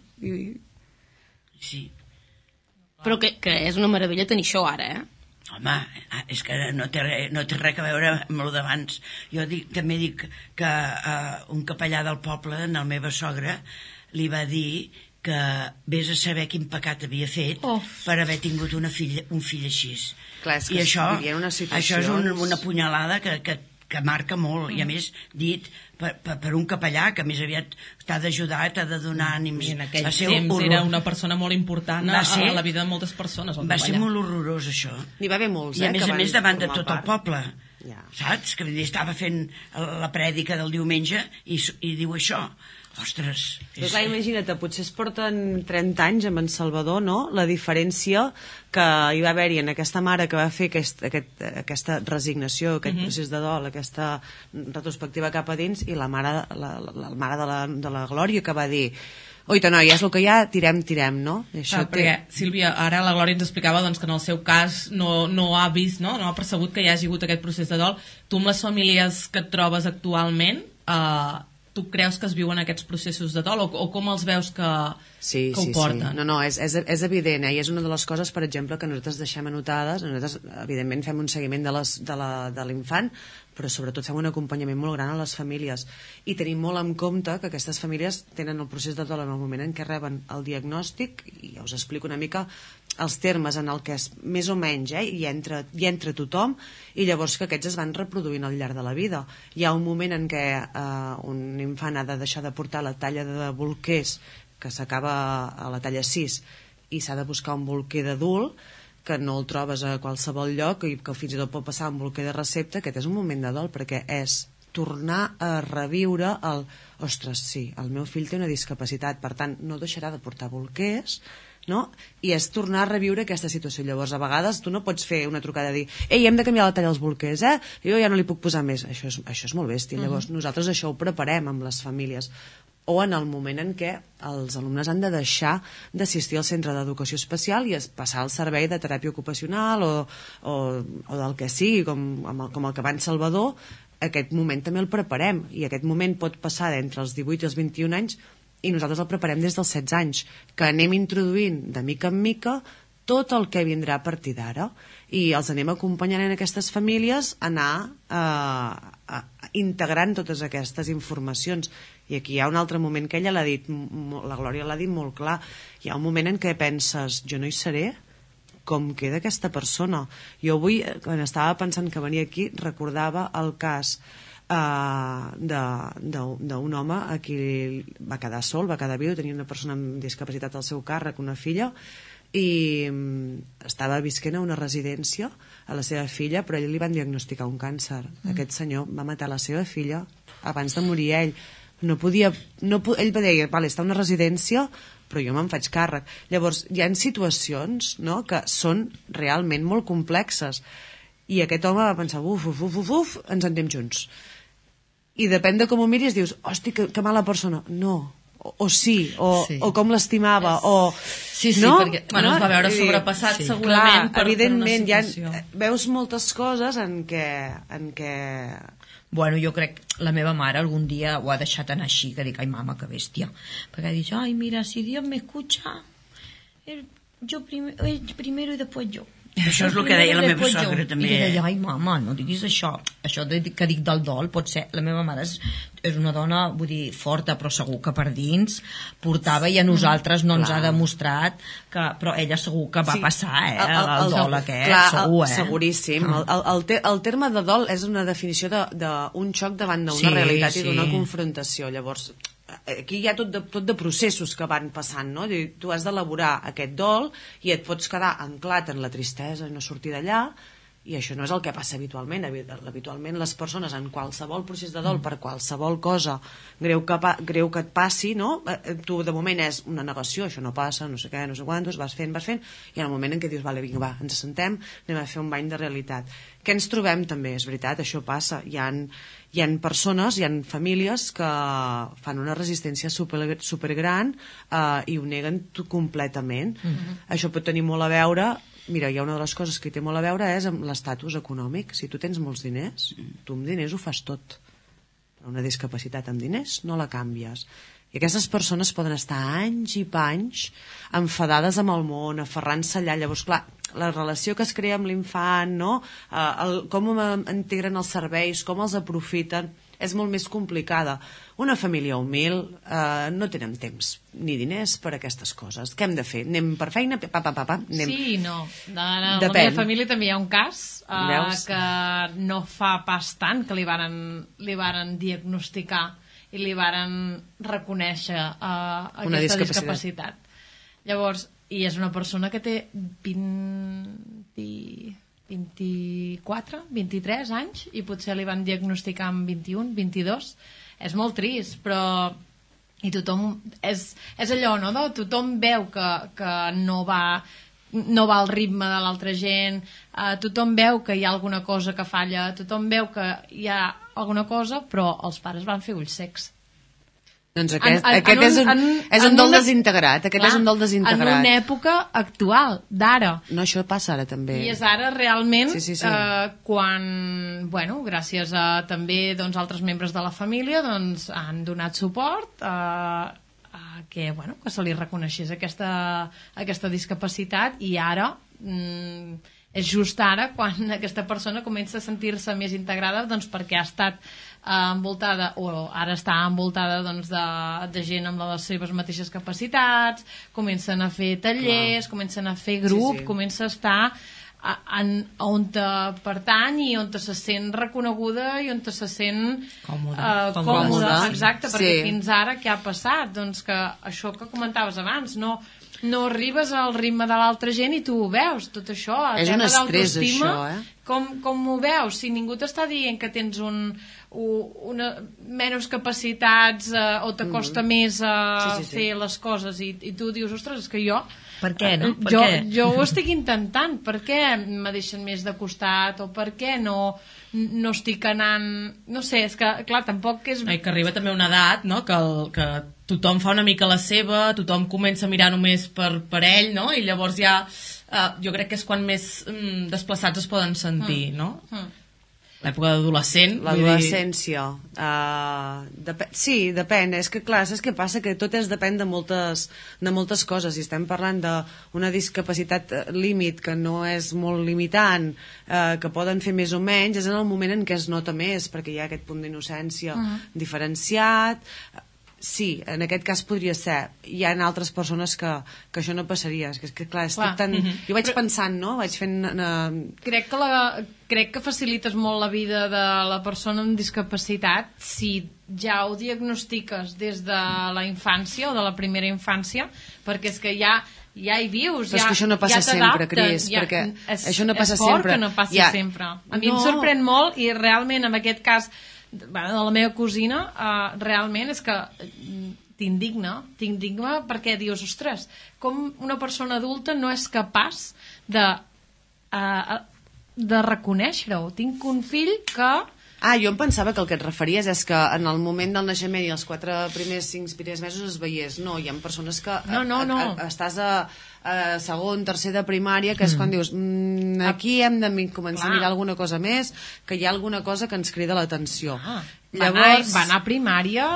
Sí. Però que és una meravella tenir això ara, Home, és que no té res a veure amb el d'abans. Jo també dic que un capellà del poble, en la meva sogra, li va dir que vés a saber quin pecat havia fet per haver tingut un fill així. Clar, és que i això és una punyalada que marca molt, i a més dit per un capellà que més aviat t'ha d'ajudar, t'ha de donar ànims. I en aquell temps era una persona molt important a la vida de moltes persones. Va ser molt horrorós, això. N'hi va haver molts, i a més davant de tot el poble. Saps? Que estava fent la prèdica del diumenge i diu això. Ostres. Però clar, imagina't, potser es porten 30 anys amb en Salvador, no? La diferència que hi va haver-hi en aquesta mare que va fer aquesta resignació, aquest procés de dol, aquesta retrospectiva cap a dins, i la mare de la Glòria que va dir oita, noies, el que hi ha, tirem, no? Perquè, Sílvia, ara la Glòria ens explicava que en el seu cas no ha vist, no ha percebut que hi hagi hagut aquest procés de dol. Tu amb les famílies que et trobes actualment, tu creus que es viuen aquests processos de dol o com els veus que ho porten? Sí. No, és evident, i és una de les coses, per exemple, que nosaltres deixem anotades. Nosaltres, evidentment, fem un seguiment de l'infant, però sobretot fem un acompanyament molt gran a les famílies, i tenim molt en compte que aquestes famílies tenen el procés de dol en el moment en què reben el diagnòstic, i ja us explico una mica els termes en el que és més o menys, hi entra tothom, i llavors que aquests es van reproduint al llarg de la vida. Hi ha un moment en què un infant ha de deixar de portar la talla de bolquers, que s'acaba a la talla 6, i s'ha de buscar un bolquer d'adult, que no el trobes a qualsevol lloc i que fins i tot pot passar un bolquer de recepta. Aquest és un moment de dol, perquè és tornar a reviure ostres, sí, el meu fill té una discapacitat, per tant no deixarà de portar bolquers, no? I és tornar a reviure aquesta situació. Llavors, a vegades, tu no pots fer una trucada i dir ei, hem de canviar la talla als bolquers, jo ja no li puc posar més. Això és molt bèstia. Llavors, nosaltres això ho preparem amb les famílies. O en el moment en què els alumnes han de deixar d'assistir al centre d'educació especial i passar al servei de teràpia ocupacional o del que sigui, com el que va en Salvador, aquest moment també el preparem. I aquest moment pot passar entre els 18 i els 21 anys i nosaltres el preparem des dels 16 anys, que anem introduint de mica en mica tot el que vindrà a partir d'ara i els anem acompanyant en aquestes famílies a anar integrant totes aquestes informacions. I aquí hi ha un altre moment que ella l'ha dit, la Glòria l'ha dit molt clar, hi ha un moment en què penses, jo no hi seré, com queda aquesta persona? Jo avui, quan estava pensant que venia aquí, recordava el cas d'un home a qui va quedar sol, va quedar viu, tenia una persona amb discapacitat al seu càrrec, una filla, i estava visquent a una residència a la seva filla, però a ell li van diagnosticar un càncer. Aquest senyor va matar la seva filla abans de morir ell. Ell va dir, vale, està a una residència, però jo me'n faig càrrec. Llavors, hi ha situacions, no?, que són realment molt complexes. I aquest home va pensar, ens en anem junts. I depèn de com ho miris, dius, hosti, que mala persona. No, o sí, o com l'estimava, o... Sí, no? perquè es va veure sobrepassat segurament per una situació. Veus moltes coses en què... Bueno, jo crec que la meva mare algun dia ho ha deixat anar així, que dic, ai mama, que bèstia, perquè ha dit, ai mira, si Dios me escucha, yo primero y después yo. Això és el que deia la meva sogra també. I deia, ai mama, no diguis això que dic del dol, pot ser, la meva mare és una dona, vull dir, forta, però segur que per dins portava, i a nosaltres no ens ha demostrat que, però ella segur que va passar el dol aquest, segur, seguríssim. El terme de dol és una definició d'un xoc davant d'una realitat i d'una confrontació. Llavors, aquí hi ha tot de processos que van passant, no? Tu has d'elaborar aquest dol i et pots quedar anclat en la tristesa i no sortir d'allà, i això no és el que passa habitualment. Habitualment les persones en qualsevol procés de dol per qualsevol cosa greu que et passi, no? Tu de moment és una negació, això no passa, no sé què, no sé quantos, vas fent, i en el moment en què dius, vale, vinga, va, ens assentem, anem a fer un bany de realitat. Què ens trobem també? És veritat, això passa, hi ha persones, hi ha famílies que fan una resistència supergran i ho neguen completament. Això pot tenir molt a veure. Mira, hi ha una de les coses que té molt a veure és amb l'estatus econòmic. Si tu tens molts diners, tu amb diners ho fas tot. Però una discapacitat amb diners no la canvies. I aquestes persones poden estar anys i panys enfadades amb el món, aferrant-se allà. Llavors, clar, la relació que es crea amb l'infant, no? Com integren els serveis, com els aprofiten, és molt més complicada. Una família humil no tenen temps ni diners per a aquestes coses. Què hem de fer? Anem per feina? Anem... Sí i no. La meva família també hi ha un cas que no fa pas tant que li varen diagnosticar i li varen reconèixer aquesta discapacitat. Llavors, i és una persona que té 24, 23 anys i potser li van diagnosticar amb 21, 22. És molt trist, però i tothom és allò, no? Tothom veu que no va al ritme de l'altra gent, tothom veu que hi ha alguna cosa que falla, tothom veu que hi ha alguna cosa, però els pares van fer ulls secs. Doncs aquest és un dol desintegrat. És un dol desintegrat. En una època actual, d'ara. No, això passa ara també. I és ara realment sí. quan, bueno, gràcies a també altres membres de la família han donat suport que se li reconeixés aquesta discapacitat, i ara és just ara quan aquesta persona comença a sentir-se més integrada, perquè ha estat envoltada, o ara està envoltada de gent amb les seves mateixes capacitats, comencen a fer tallers, comencen a fer grup, comença a estar on te pertany i on te se sent reconeguda i on te se sent còmoda. Exacte, perquè fins ara què ha passat? Doncs que això que comentaves abans, no no arribes al ritme de l'altra gent i tu ho veus, tot això. És un estrès, això, Com ho veus? Si ningú t'està dient que tens menys capacitats o te costa més fer les coses i tu dius, ostres, és que jo... Per què, no? Jo ho estic intentant, per què me deixen més de costat o per què no estic anant... No sé, és que, clar, tampoc és... Que arriba també una edat, no?, que tothom fa una mica la seva, tothom comença a mirar només per ell, no?, i llavors ja jo crec que és quan més desplaçats es poden sentir, no? L'època d'adolescent. L'adolescència. Sí, depèn. És que, clar, saps què passa? Que tot depèn de moltes coses. Si estem parlant d'una discapacitat límit que no és molt limitant, que poden fer més o menys, és en el moment en què es nota més, perquè hi ha aquest punt d'innocència diferenciat. Sí, en aquest cas podria ser. Hi ha altres persones que això no passaria. És que clar, estic tan... Jo vaig pensant, no? Vaig fent... Crec que facilites molt la vida de la persona amb discapacitat si ja ho diagnostiques des de la infància o de la primera infància, perquè és que ja hi vius, però és que això no passa sempre, Cris, perquè això no passa sempre. És fort que no passi sempre. A mi em sorprèn molt i realment en aquest cas de la meva cosina, realment és que t'indigna perquè dius, ostres, com una persona adulta no és capaç de reconèixer-ho. Tinc un fill que... Jo em pensava que el que et referies és que en el moment del naixement i els 5 primers mesos es veiés. No, hi ha persones que no. Estàs a segon, tercer de primària, que és quan dius aquí hem de començar a mirar alguna cosa més, que hi ha alguna cosa que ens crida l'atenció. Llavors... Va anar a primària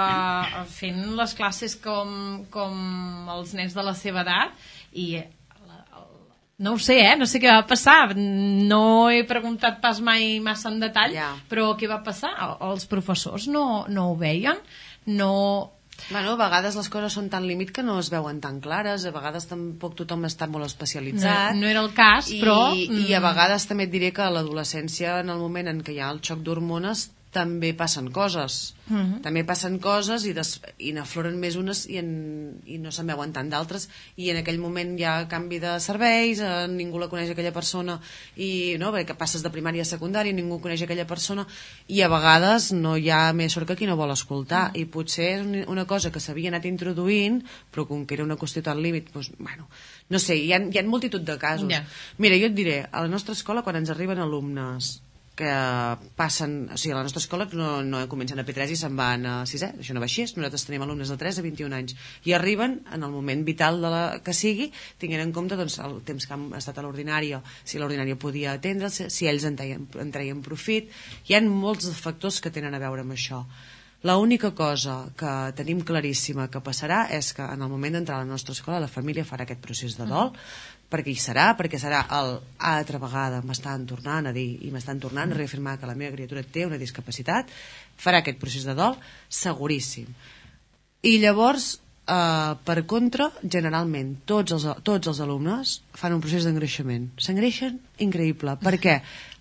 fent les classes com els nens de la seva edat i... No ho sé, no sé què va passar. No he preguntat pas mai massa en detall, però què va passar? Els professors no ho veien, no... Bueno, a vegades les coses són tan límit que no es veuen tan clares, a vegades tampoc tothom està molt especialitzat. No era el cas, però... I a vegades també et diré que a l'adolescència, en el moment en què hi ha el xoc d'hormones, també passen coses. També passen coses i n'afloren més unes i no se'n veuen tant d'altres, i en aquell moment hi ha canvi de serveis, ningú la coneix aquella persona, i no, perquè passes de primària a secundària, ningú coneix aquella persona, i a vegades no hi ha més sort que qui no vol escoltar, i potser és una cosa que s'havia anat introduint, però com que era una qüestió tan límit, doncs, bueno, no sé, hi ha multitud de casos. Mira, jo et diré, a la nostra escola, quan ens arriben alumnes que passen, o sigui, a la nostra escola no comencen a P3 i se'n van a 6è, això no va així, nosaltres tenim alumnes de 3 a 21 anys i arriben en el moment vital que sigui, tinguent en compte doncs, el temps que han estat a l'ordinària, si l'ordinària podia atendre'ls, si ells en treien profit. Hi ha molts factors que tenen a veure amb això. L'única cosa que tenim claríssima que passarà és que en el moment d'entrar a la nostra escola la família farà aquest procés de dol, perquè serà altra vegada m'estan tornant a dir i m'estan tornant a reafirmar que la meva criatura té una discapacitat, farà aquest procés de dol seguríssim. I llavors, per contra, generalment tots els alumnes fan un procés d'engreixament, s'engreixen increïble. Per què?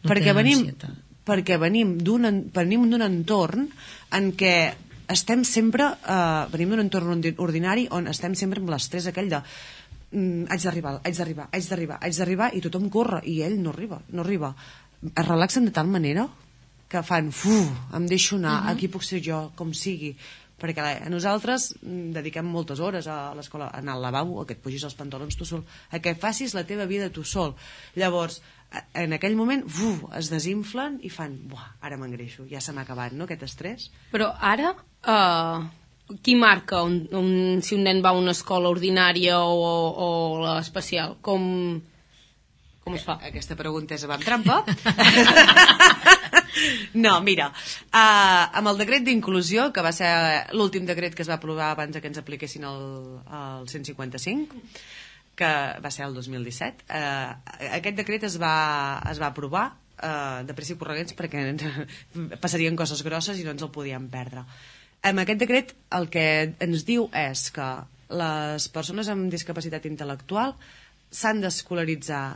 Perquè venim d'un entorn en què estem sempre venim d'un entorn ordinari on estem sempre amb l'estrès aquell de haig d'arribar i tothom corre i ell no arriba. Es relaxen de tal manera que fan, em deixo anar, aquí puc ser jo, com sigui, perquè nosaltres dediquem moltes hores a l'escola, a anar al lavabo, a que et pugis els pantalons tu sol, a que facis la teva vida tu sol. Llavors, en aquell moment, es desinflen i fan, ara m'engreixo, ja se m'ha acabat, no, aquest estrès. Però ara... qui marca si un nen va a una escola ordinària o l'especial? Com es fa? Aquesta pregunta és amb trampa. No, mira, amb el decret d'inclusió, que va ser l'últim decret que es va aprovar abans que ens apliquessin el 155, que va ser el 2017, aquest decret es va aprovar de pressa i correguents perquè passarien coses grosses i no ens el podíem perdre. Amb aquest decret el que ens diu és que les persones amb discapacitat intel·lectual s'han d'escolaritzar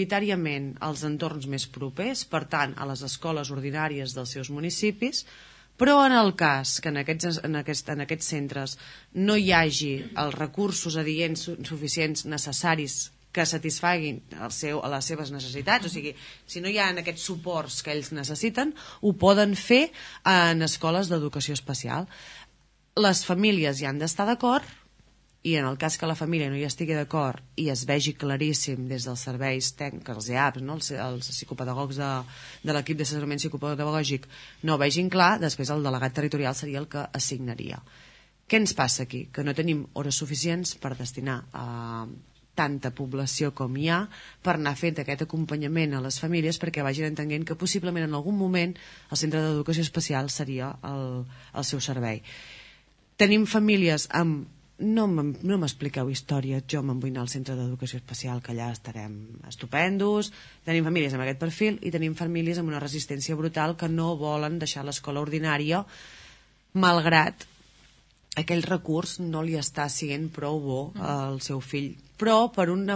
prioritàriament als entorns més propers, per tant, a les escoles ordinàries dels seus municipis, Però en el cas que en aquests centres no hi hagi els recursos adients suficients necessaris que satisfaguin les seves necessitats, o sigui, si no hi ha aquests suports que ells necessiten, ho poden fer en escoles d'educació especial. Les famílies hi han d'estar d'acord, i en el cas que la família no hi estigui d'acord i es vegi claríssim des dels serveis tècnics, els EAPs, no? els psicopedagogs de l'equip d'assessorament psicopedagògic no ho vegin clar, després el delegat territorial seria el que assignaria. Què ens passa aquí? Que no tenim hores suficients per destinar a tanta població com hi ha per anar fent aquest acompanyament a les famílies perquè vagin entenent que possiblement en algun moment el centre d'educació especial seria el seu servei. Tenim famílies amb... No m'expliqueu història, jo me'n vull anar al centre d'educació especial, que allà estarem estupendos. Tenim famílies amb aquest perfil i tenim famílies amb una resistència brutal que no volen deixar l'escola ordinària malgrat aquell recurs no li està sent prou bo al seu fill. Però per un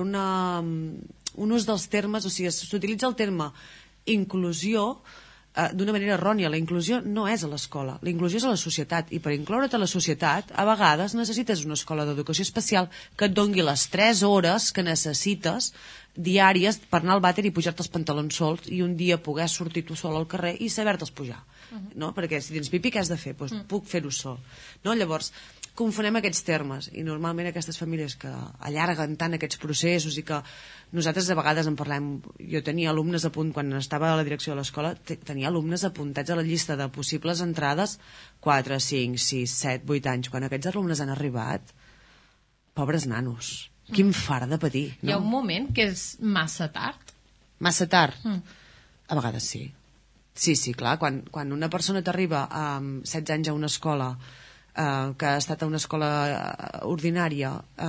ús dels termes, o sigui, s'utilitza el terme inclusió d'una manera errònia. La inclusió no és a l'escola, la inclusió és a la societat, i per incloure't a la societat a vegades necessites una escola d'educació especial que et dongui les 3 hores que necessites diàries per anar al vàter i pujar-te els pantalons sols i un dia poder sortir tu sol al carrer i saber-te'ls pujar, no? Perquè si tens pipí què has de fer? Doncs puc fer-ho sol, no? Llavors confonem aquests termes i normalment aquestes famílies que allarguen tant aquests processos i que nosaltres a vegades en parlem, jo tenia alumnes quan estava a la direcció de l'escola, tenia alumnes apuntats a la llista de possibles entrades 4, 5, 6, 7, 8 anys. Quan aquests alumnes han arribat, pobres nanos, quin far de patir, no? Hi ha un moment que és massa tard? Massa tard? A vegades sí. Sí, clar, quan una persona t'arriba amb 16 anys a una escola que ha estat a una escola ordinària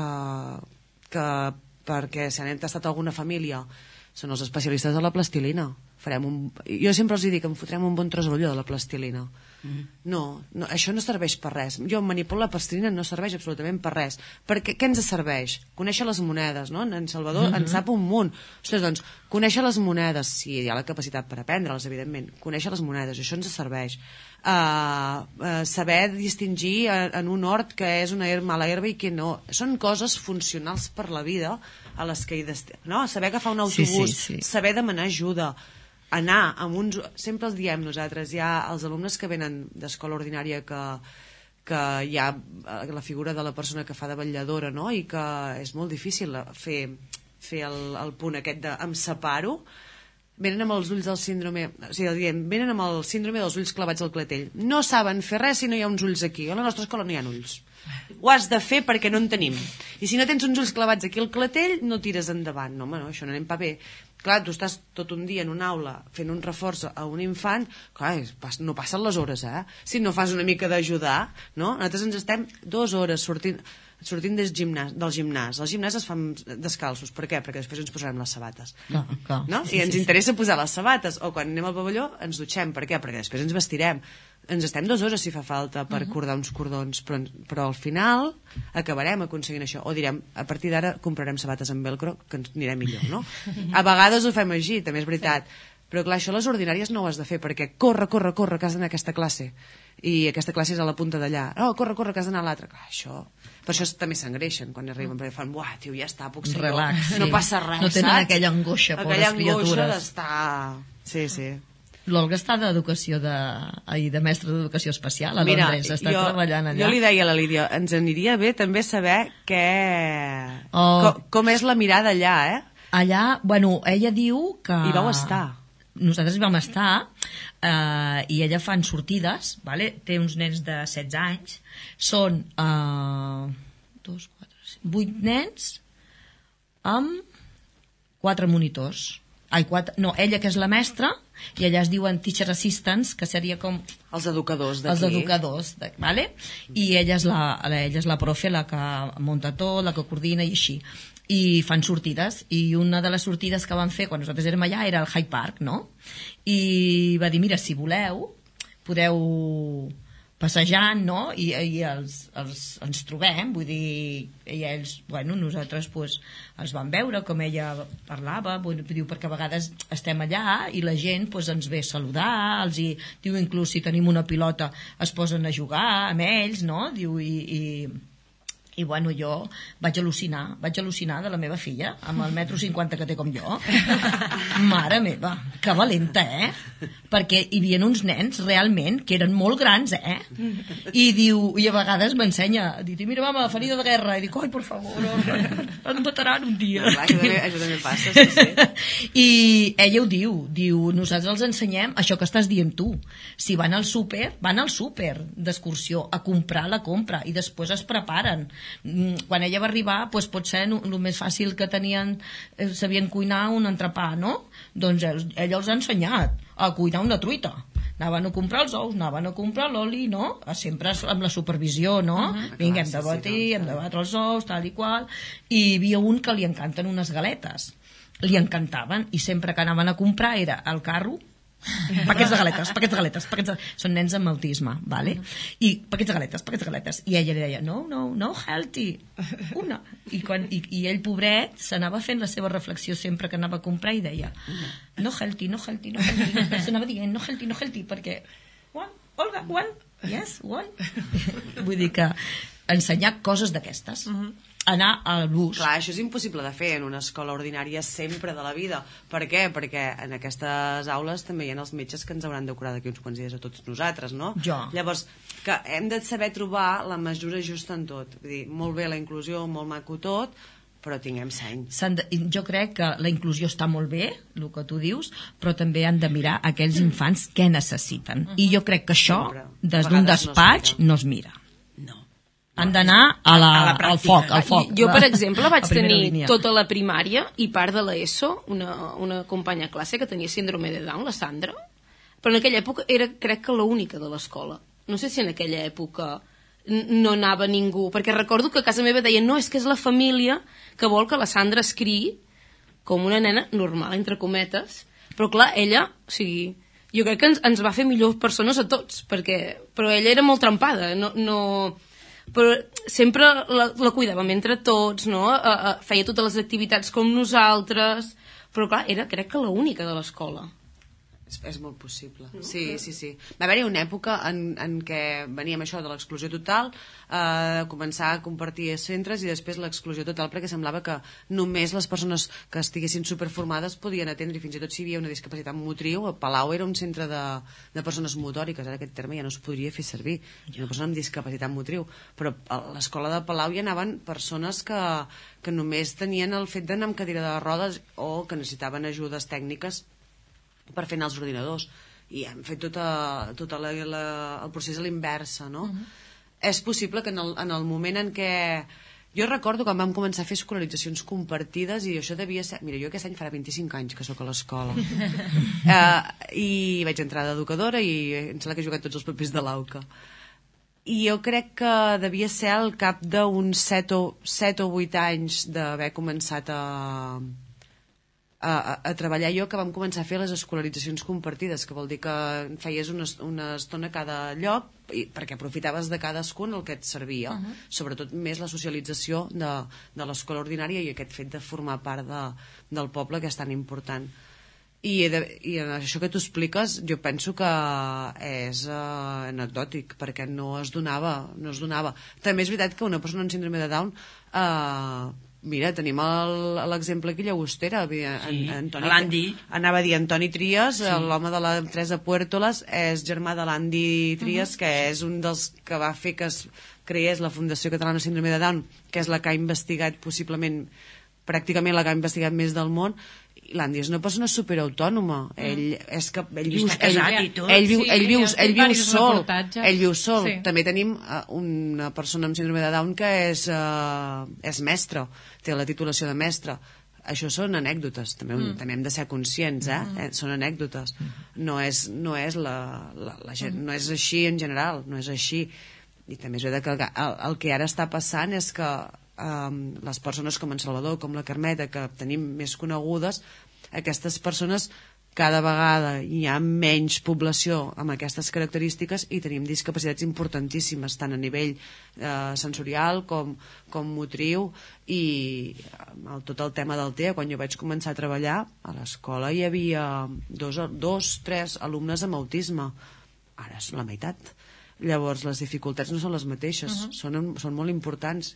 que perquè si han estat alguna família són els especialistes de la plastilina. Jo sempre els dic que em fotrem un bon tros d'olló de la plastilina. No, això no serveix per res. Jo manipular la plastilina no serveix absolutament per res. Perquè què ens serveix? Conèixer les monedes, no? En Salvador en sap un munt. Ostres, doncs, conèixer les monedes, si hi ha la capacitat per aprendre-les, evidentment, conèixer les monedes, això ens serveix. Saber distingir en un hort que és una mala herba i que no. Són coses funcionals per la vida a les que no? Saber agafar un autobús, saber demanar ajuda, anar amb uns... Sempre els diem nosaltres, hi ha els alumnes que venen d'escola ordinària que hi ha la figura de la persona que fa de vetlladora, no? I que és molt difícil fer el punt aquest de em separo. Venen amb els ulls del síndrome, o sigui, venen amb el síndrome dels ulls clavats al clatell. No saben fer res si no hi ha uns ulls aquí. A la nostra escola no hi ha ulls. Ho has de fer perquè no en tenim. I si no tens uns ulls clavats aquí al clatell, no tires endavant. No, home, no, això no anem pa bé. Clar, tu estàs tot un dia en una aula fent un reforç a un infant, clar, no passen les hores, si no fas una mica d'ajudar, no? Nosaltres ens estem 2 hores sortint del gimnàs. Els gimnàs es fan descalços. Per què? Perquè després ens posarem les sabates. Clar. No? I ens interessa posar les sabates. O quan anem al pavelló ens dutxem. Per què? Perquè després ens vestirem. Ens estem 2 hores si fa falta per cordar uns cordons, però al final acabarem aconseguint això. O direm, a partir d'ara comprarem sabates amb velcro, que ens anirà millor, no? A vegades ho fem així, també és veritat. Però clar, això a les ordinàries no ho has de fer, perquè corre, que has d'anar a aquesta classe. I aquesta classe és a la punta d'allà. Corre, que has d'anar a l'altra. Per això també s'engreixen quan arriben, perquè fan, buah, tio, ja està, puc ser relax, no passa res, no tenen saps? aquella angoixa, pobres criatures. Aquella angoixa d'estar... Sí. L'Olga està d'educació de mestre d'educació especial a Londres, està treballant allà. Jo li deia a la Lídia, ens aniria bé també saber com és la mirada allà, Allà, bueno, ella diu que... Hi vau estar. Nosaltres hi vam estar i ella fan sortides, vale? Té uns nens de 16 anys, són 8 nens amb 4 monitors. Ella que és la mestra, i allà es diuen teacher assistants, que seria com... Els educadors d'aquí. Els educadors, vale? I ella és la profe, la que munta tot, la que coordina i així. I fan sortides, i una de les sortides que van fer quan nosaltres érem allà era el Hyde Park, no? I va dir, mira, si voleu, podeu passejant, no? I ens trobem, vull dir, i ells, bueno, nosaltres pues, els vam veure, com ella parlava, diu, perquè a vegades estem allà i la gent pues, ens ve a saludar, diu, inclús si tenim una pilota es posen a jugar amb ells, no? Diu, i bueno, jo vaig al·lucinar de la meva filla amb el 1,50 m que té com jo. Mare meva, que valenta, perquè hi havia uns nens realment que eren molt grans, i diu, i a vegades m'ensenya, diu, mira mama, ferida de guerra, i dic, ai, per favor, em mataran un dia. Clar, això també passa, sí. I ella ho diu, nosaltres els ensenyem això que estàs dient tu, si van al súper d'excursió a comprar la compra i després es preparen. Quan ella va arribar, doncs potser el més fàcil que tenien, sabien cuinar un entrepà, no? Doncs ella els ha ensenyat a cuinar una truita. Anaven a comprar els ous, anaven a comprar l'oli, no? Sempre amb la supervisió, no? Vinga, hem de batir, hem de batre els ous, tal i qual. I hi havia un que li encanten unes galetes. Li encantaven, i sempre que anaven a comprar era al carro, paquets de galetes. Són nens amb autisme, vale? I paquets de galetes. I ella li deia, no, healthy, una. I ell, pobret, s'anava fent la seva reflexió sempre que anava a comprar i deia, no healthy. S'anava dient, no healthy, perquè, Olga, one, yes, one. Vull dir que ensenyar coses d'aquestes, anar al bus. Clar, això és impossible de fer en una escola ordinària sempre de la vida. Per què? Perquè en aquestes aules també hi ha els metges que ens hauran de curar d'aquí uns quants dies a tots nosaltres, no? Llavors, que hem de saber trobar la mesura justa en tot. Vull dir, molt bé la inclusió, molt maco tot, però tinguem seny. Jo crec que la inclusió està molt bé, el que tu dius, però també han de mirar aquells infants què necessiten. I jo crec que això, des d'un despatx, no es mira. Han d'anar al foc. Jo, per exemple, vaig tenir tota la primària i part de l'ESO, una companya classe que tenia síndrome de Down, la Sandra, però en aquella època era, crec que, l'única de l'escola. No sé si en aquella època no anava ningú, perquè recordo que a casa meva deien, no, és que és la família que vol que la Sandra es criï com una nena normal, entre cometes, però clar, ella, o sigui, jo crec que ens va fer millors persones a tots, però ella era molt trempada, però sempre la cuidàvem entre tots, no? Feia totes les activitats com nosaltres, però clar, era crec que l'única de l'escola. És molt possible, sí. Va haver-hi una època en què veníem això de l'exclusió total, començar a compartir centres i després l'exclusió total, perquè semblava que només les persones que estiguessin superformades podien atendre, i fins i tot si hi havia una discapacitat motriu. A Palau era un centre de persones motòriques, ara aquest terme ja no es podria fer servir, una persona amb discapacitat motriu, però a l'escola de Palau hi anaven persones que només tenien el fet d'anar amb cadira de rodes o que necessitaven ajudes tècniques per fer anar els ordinadors, i hem fet tot el procés a l'inversa, no? És possible que en el moment en què... Jo recordo quan vam començar a fer escolaritzacions compartides, i això devia ser... Mira, jo aquest any farà 25 anys que sóc a l'escola. I vaig entrar d'educadora i em sembla que he jugat tots els papers de l'AUCA. I jo crec que devia ser al cap d'uns 7 o 8 anys d'haver començat a treballar jo, que vam començar a fer les escolaritzacions compartides, que vol dir que feies una estona a cada lloc, perquè aprofitaves de cadascun el que et servia, sobretot més la socialització de l'escola ordinària i aquest fet de formar part del poble, que és tan important. I això que tu expliques jo penso que és anecdòtic, perquè no es donava. També és veritat que una persona amb síndrome de Down, mira, tenim l'exemple aquí a Llagostera, l'Andi. Anava a dir Antoni Trias, l'home de la Teresa Puertolas, és germà de l'Andi Trias, que és un dels que va fer que es creés la Fundació Catalana de Síndrome de Down, que és la que ha investigat possiblement, pràcticament la que ha investigat més del món. L'Andy és una persona superautònoma. Ell viu sol. També tenim una persona amb síndrome de Down que és mestre, té la titulació de mestre. Això són anècdotes, també hem de ser conscients, són anècdotes. No és així en general, no és així. I també és veritat que el que ara està passant és que les persones com en Salvador, com la Carmeta, que tenim més conegudes, aquestes persones cada vegada hi ha menys població amb aquestes característiques i tenim discapacitats importantíssimes, tant a nivell sensorial com motriu, i tot el tema del TEA. Quan jo vaig començar a treballar a l'escola hi havia 2-3 alumnes amb autisme, ara és la meitat. Llavors les dificultats no són les mateixes, són molt importants,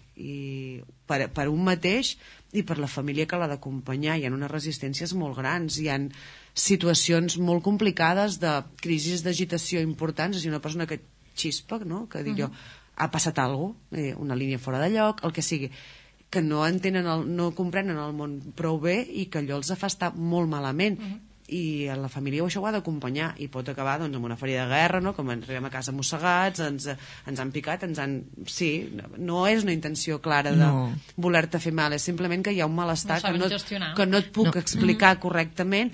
i per un mateix i per la família que l'ha d'acompanyar. Hi ha unes resistències molt grans, hi ha situacions molt complicades de crisis d'agitació importants. És una persona que xispa, no? Que diu, ha passat alguna cosa, una línia fora de lloc, el que sigui, que no comprenen el món prou bé i que allò els fa estar molt malament. I la família això ho ha d'acompanyar, i pot acabar doncs, amb una ferida de guerra, no? Com arribem a casa mossegats, ens han picat, sí, no és una intenció clara de voler-te fer mal, és simplement que hi ha un malestar que no et puc explicar correctament,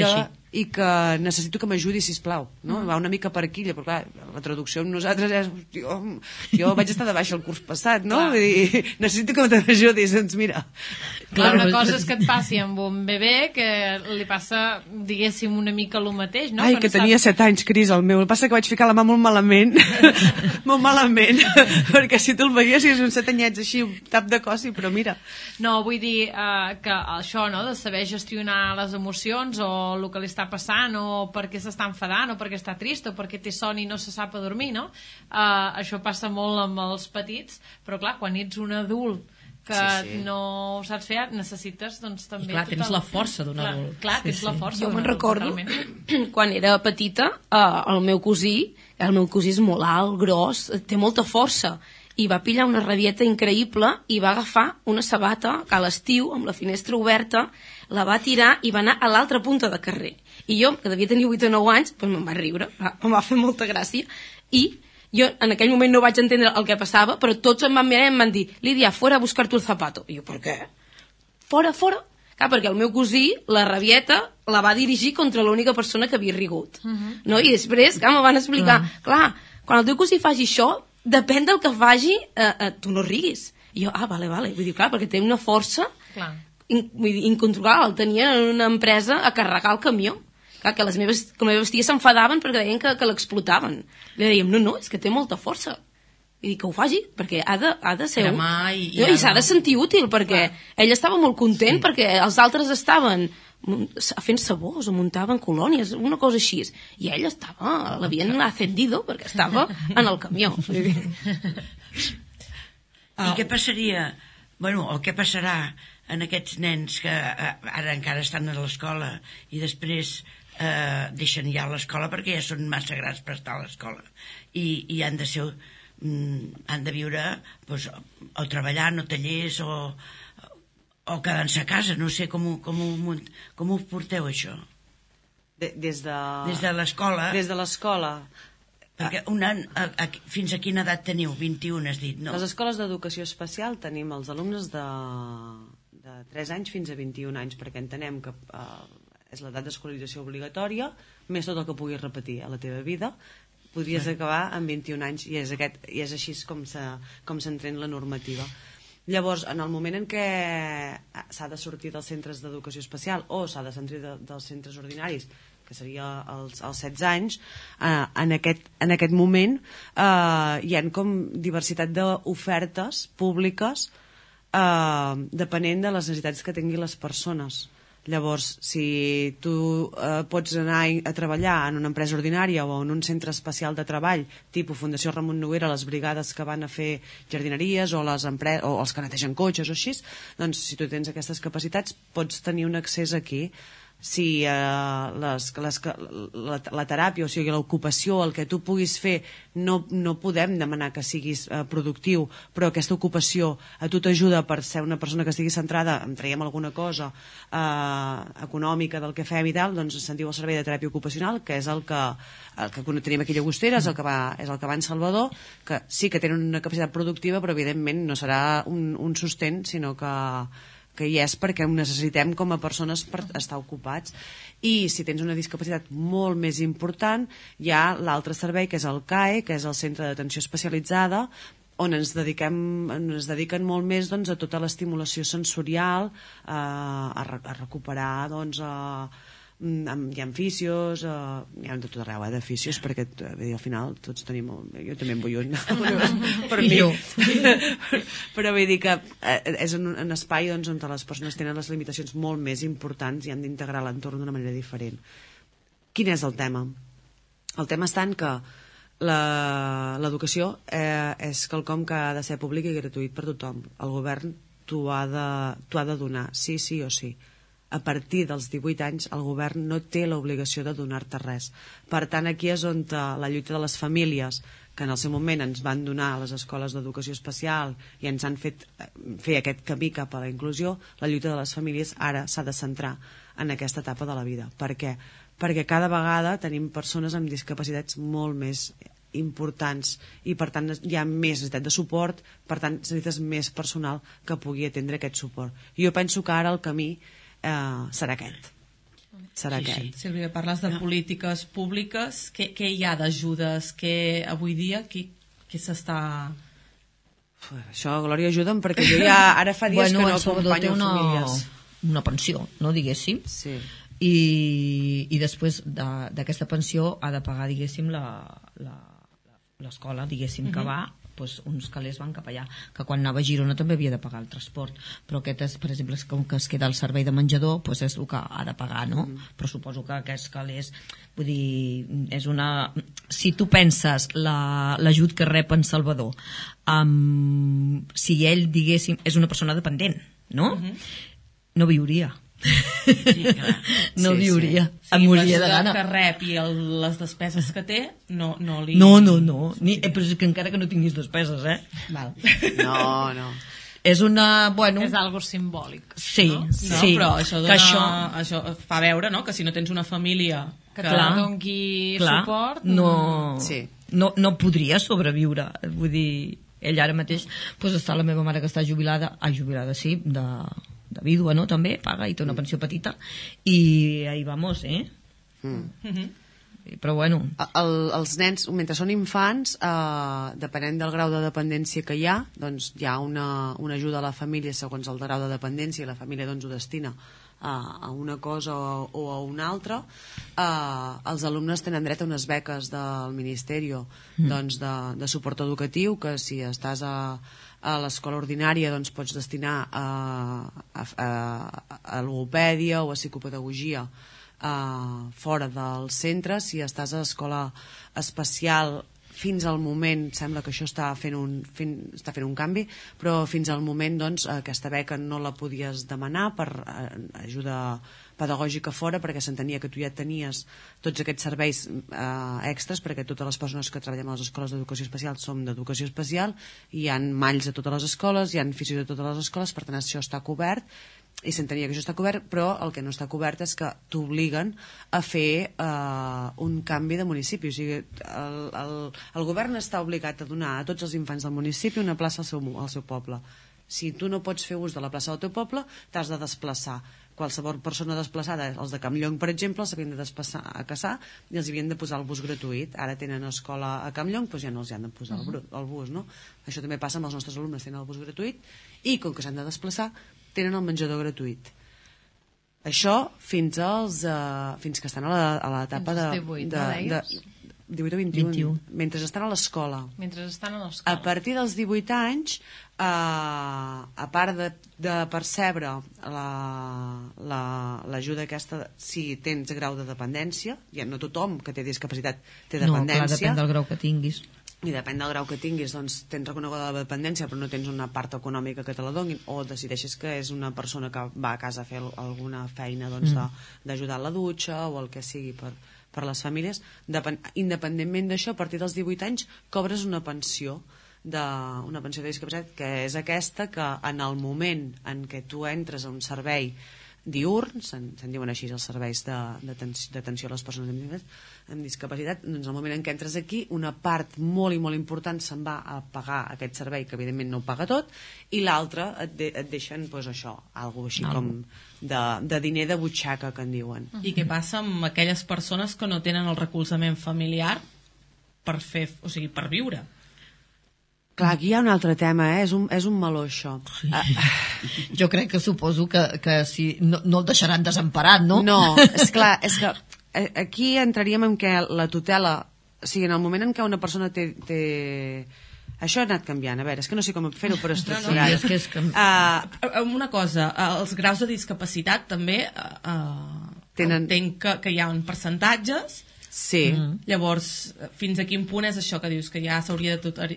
i que necessito que m'ajudi, sisplau, no? Va una mica per aquí, però clar, la traducció amb nosaltres és jo vaig estar de baixa el curs passat, no? Vull dir, necessito que m'ajudis, doncs mira. Clar, una cosa és que et passi amb un bebè que li passa, diguéssim, una mica el mateix, no? Ai, que tenia 7 anys, Cris, el meu. El que passa que vaig ficar la mà molt malament, molt malament, perquè si tu el veies és un 7 anyets així, un tap de cos, però mira. No, vull dir que això, no?, de saber gestionar les emocions o el que li està passant, o perquè s'està enfadant, o perquè està trist, o perquè té son i no se sap adormir, no? Això passa molt amb els petits, però clar, quan ets un adult que no ho saps fer, necessites doncs també... I clar, tens la força d'un adult. Clar, tens la força. Jo me'n recordo, quan era petita, el meu cosí és molt alt, gros, té molta força, i va pillar una rabieta increïble i va agafar una sabata que a l'estiu, amb la finestra oberta, la va tirar i va anar a l'altra punta de carrer. I jo, que devia tenir 8 o 9 anys, doncs me'n va riure, em va fer molta gràcia, i jo en aquell moment no vaig entendre el que passava, però tots em van mirar i em van dir, Lídia, fora a buscar-te el zapato. I jo, per què? Fora, fora. Clar, perquè el meu cosí, la rabieta, la va dirigir contra l'única persona que havia rigut. No? I després, clar, me van explicar, clar, quan el teu cosí faci això, depèn del que faci, tu no riguis. I jo, vale. Vull dir, clar, perquè té una força incontrolable. El tenia en una empresa a carregar el camió. Clar, que les meves ties s'enfadaven perquè deien que l'explotaven. Li dèiem, no, és que té molta força. I dic que ho faci, perquè ha de ser... I s'ha de sentir útil, perquè ell estava molt content, perquè els altres estaven fent sabors o muntaven colònies, una cosa així. I ell l'havien ascendido perquè estava en el camió. I què passaria, o què passarà en aquests nens que ara encara estan a l'escola i després deixen ja l'escola perquè ja són massa grans per estar a l'escola i han de viure o treballant o tallers o quedant-se a casa, no sé com ho porteu això des de l'escola. Des de l'escola, perquè fins a quina edat teniu? 21 has dit, no? Les escoles d'educació especial tenim els alumnes de 3 anys fins a 21 anys, perquè entenem que és l'edat d'escolarització obligatòria, més tot el que puguis repetir a la teva vida, podries acabar amb 21 anys, i és així com s'entén la normativa. Llavors, en el moment en què s'ha de sortir dels centres d'educació especial o s'ha de sortir dels centres ordinaris, que seria als 16 anys, en aquest moment hi ha com diversitat d'ofertes públiques depenent de les necessitats que tinguin les persones. Llavors, si tu pots anar a treballar en una empresa ordinària o en un centre especial de treball, tipus Fundació Ramon Noguera, les brigades que van a fer jardineries o els que netegen cotxes o així, doncs si tu tens aquestes capacitats pots tenir un accés aquí. Si la teràpia, o sigui l'ocupació, el que tu puguis fer, no podem demanar que siguis productiu, però aquesta ocupació a tu t'ajuda per ser una persona que estigui centrada, en traiem alguna cosa econòmica del que fem i tal, doncs se'n diu el servei de teràpia ocupacional, que és el que tenim aquí a Llagostera, és el que va en Salvador, que sí que tenen una capacitat productiva, però evidentment no serà un sostén, sinó que hi és perquè ho necessitem com a persones per estar ocupats. I si tens una discapacitat molt més important, hi ha l'altre servei, que és el CAE, que és el Centre d'Atenció Especialitzada, on ens dediquen molt més a tota l'estimulació sensorial, a recuperar hi ha fisios, hi ha de tot arreu, de fisios, perquè al final tots tenim... Jo també en vull un, per mi. Però vull dir que és un espai on les persones tenen les limitacions molt més importants i han d'integrar l'entorn d'una manera diferent. Quin és el tema? El tema està en que l'educació és quelcom que ha de ser públic i gratuït per tothom. El govern t'ho ha de donar, sí o sí. A partir dels 18 anys el govern no té l'obligació de donar-te res. Per tant, aquí és on la lluita de les famílies, que en el seu moment ens van donar a les escoles d'educació especial i ens han fet fer aquest camí cap a la inclusió, la lluita de les famílies ara s'ha de centrar en aquesta etapa de la vida. Per què? Perquè cada vegada tenim persones amb discapacitats molt més importants i per tant hi ha més necessitat de suport, per tant necessites més personal que pugui atendre aquest suport. I jo penso que ara el camí serà aquest. Sí. Sílvia, parles de polítiques públiques, què hi ha d'ajudes que avui dia què s'està... Això, Glòria, ajuda'm, perquè jo ja ara fa dies que no acompanyo famílies. Una pensió, no, diguéssim. Sí. I després d'aquesta pensió ha de pagar, diguéssim, l'escola, diguéssim, que va, doncs uns calés van cap allà, que quan anava a Girona també havia de pagar el transport, però aquest és, per exemple, com que es queda el servei de menjador, doncs és el que ha de pagar, no? Però suposo que aquests calés, vull dir, és una... Si tu penses l'ajut que rep en Salvador, si ell, diguéssim, és una persona dependent, no? No viuria. Sí, clar. No viuria, sí. em moriria de gana. Que rep i les despeses que té no li... No. Però és que encara que no tinguis despeses, Val. No. És una... Bueno... És algo simbòlic. Sí, no? sí. Però això fa veure, no?, que si no tens una família que te doni suport... No podria sobreviure. Vull dir, ell ara mateix doncs està la meva mare que està jubilada, sí, de vídua, no?, també paga i té una pensió petita i ahí vamos, però bueno, els nens, mentre són infants, depenent del grau de dependència que hi ha, doncs hi ha una ajuda a la família segons el grau de dependència i la família doncs ho destina a una cosa o a una altra. Els alumnes tenen dret a unes beques del Ministeri doncs de suport educatiu, que si estàs a l'escola ordinària doncs pots destinar a logopèdia o a psicopedagogia fora del centre. Si estàs a l'escola especial, fins al moment sembla que això està fent un canvi, però fins al moment doncs aquesta beca no la podies demanar per ajuda pedagògica fora, perquè s'entenia que tu ja tenies tots aquests serveis extras, perquè totes les persones que treballem a les escoles d'educació especial som d'educació especial, hi ha malls a totes les escoles, hi ha fisios a totes les escoles, per tant això està cobert i s'entenia que això està cobert, però el que no està cobert és que t'obliguen a fer un canvi de municipi. O sigui, el govern està obligat a donar a tots els infants del municipi una plaça al seu poble. Si tu no pots fer ús de la plaça del teu poble, t'has de desplaçar. Qualsevol persona desplaçada, els de Campllong, per exemple, s'havien de desplaçar a Cassà i els havien de posar el bus gratuït. Ara tenen escola a Campllong, doncs ja no els han de posar el bus, no? Això també passa amb els nostres alumnes, tenen el bus gratuït i, com que s'han de desplaçar, tenen el menjador gratuït. Això fins que estan a l'etapa de 18 o 21. Mentre estan a l'escola. A partir dels 18 anys, a part de percebre l'ajuda aquesta, si tens grau de dependència, ja no tothom que té discapacitat té dependència. No, clar, depèn del grau que tinguis. I depèn del grau que tinguis, doncs tens reconeguda la dependència però no tens una part econòmica que te la donin, o decideixes que és una persona que va a casa a fer alguna feina doncs, d'ajudar a la dutxa o el que sigui per les famílies. Independentment d'això, a partir dels 18 anys cobres una pensió de discapacitat, que és aquesta que en el moment en què tu entres a un servei diurn, se'n diuen així els serveis d'atenció a les persones amb discapacitat, doncs el moment en què entres aquí una part molt i molt important se'n va a pagar aquest servei, que evidentment no ho paga tot, i l'altra et deixen doncs això, alguna així com de diner de butxaca, que en diuen. I què passa amb aquelles persones que no tenen el recolzament familiar per viure? Clar, aquí hi ha un altre tema, és un meló, això. Sí. Jo crec que suposo que si no el deixaran desemparat, no? No, és que aquí entraríem en què la tutela, o sigui, en el moment en què una persona té... Això ha anat canviant, a veure, és que no sé com fer-ho per estructurar. No, és que... Una cosa, els graus de discapacitat també entenc que hi ha un percentatges. Sí. Llavors, fins a quin punt és això que dius que ja s'hauria